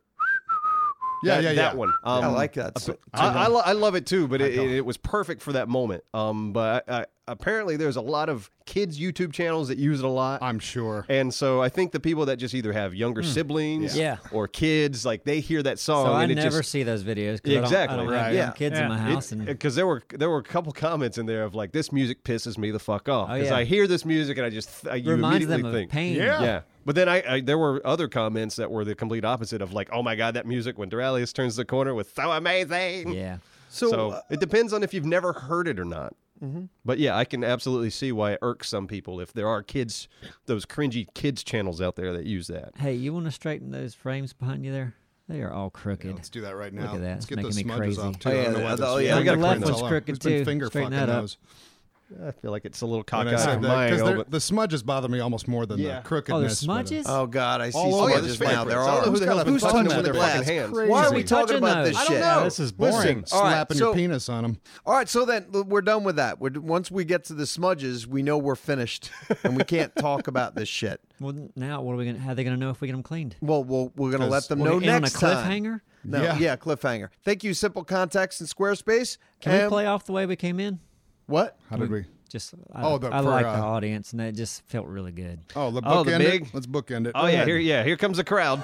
Yeah, that, yeah, that yeah. one. Um, I like that. So- I, I, lo- I love it too, but it, it, it was perfect for that moment. Um, but I, I, apparently, there's a lot of kids' YouTube channels that use it a lot. I'm sure. And so I think the people that just either have younger siblings Yeah. or kids, like they hear that song. So I and it never just, see those videos. 'cause I don't- Exactly, I don't, right. have Yeah. young kids Yeah. in my house, and because there were there were a couple comments in there of like, this music pisses me the fuck off Oh, because yeah. I hear this music and I just I, you reminds immediately them of think pain. Yeah. yeah. But then I, I there were other comments that were the complete opposite of like, oh my god, that music when Duralius turns the corner was so amazing. Yeah. so, So uh, it depends on if you've never heard it or not. But yeah, I can absolutely see why it irks some people if there are kids, those cringy kids channels out there that use that. Hey, you want to straighten those frames behind you there? They are all crooked. Yeah, let's do that right now. Look at that. Let's It's get making those me smudges crazy. off too. Oh, yeah, I don't know why the- this- oh, yeah, the I got left cleaned one's all crooked Who's been too. finger Straighten fucking that up. those? I feel like it's a little When I cockeyed said from that, my 'cause angle. they're- but- the smudges bother me almost more than Yeah. the crookedness. Oh, there's but, uh, smudges? oh god, I see All over smudges the now. There I don't know are. who the hell been who's touching touching them with that? their fucking That's hands. crazy. Why are we Who's talking touching about those? this I don't shit? know. This is boring. Listen, all right, slapping so- your penis on them. All right, so then l- we're done with that. We're, once we get to the smudges, we know we're finished, and we can't talk about this shit. Well, now what are we gonna? How are they gonna know if we get them cleaned? Well, we'll we're gonna let them We'll know get in on a next time. cliffhanger. No, Yeah. yeah. cliffhanger. Thank you, Simple Context and Squarespace. Can we And- play off the way we came in? What? How did we? Just I, Oh, the- I for, like uh, the audience, and it just felt really good. Oh, the Oh, the bookend big- it? Let's bookend it. Oh yeah, here yeah, here comes the crowd.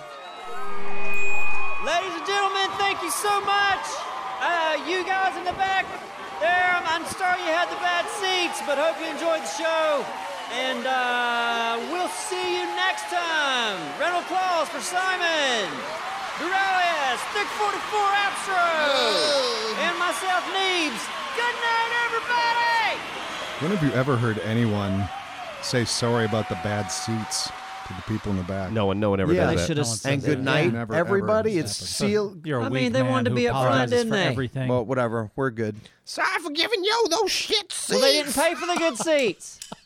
Ladies and gentlemen, thank you so much. Uh, you guys in the back there, I'm, I'm sorry you had the bad seats, but hope you enjoyed the show. And uh, we'll see you next time. Round of applause for Simon, Duralius, Thick forty-four Abstro, and myself, Neebs. Good night, everybody. When have you ever heard anyone say sorry about the bad seats to the people in the back? No one no one ever Yeah. does They that. should No have one said And says good that. night, Never, everybody. ever. It's sealed. You're a I weak mean, they man wanted to who be upfront, apologizes didn't for they? everything. Well, whatever. We're good. Sorry for giving you those shit seats. Well, they didn't pay for the good seats.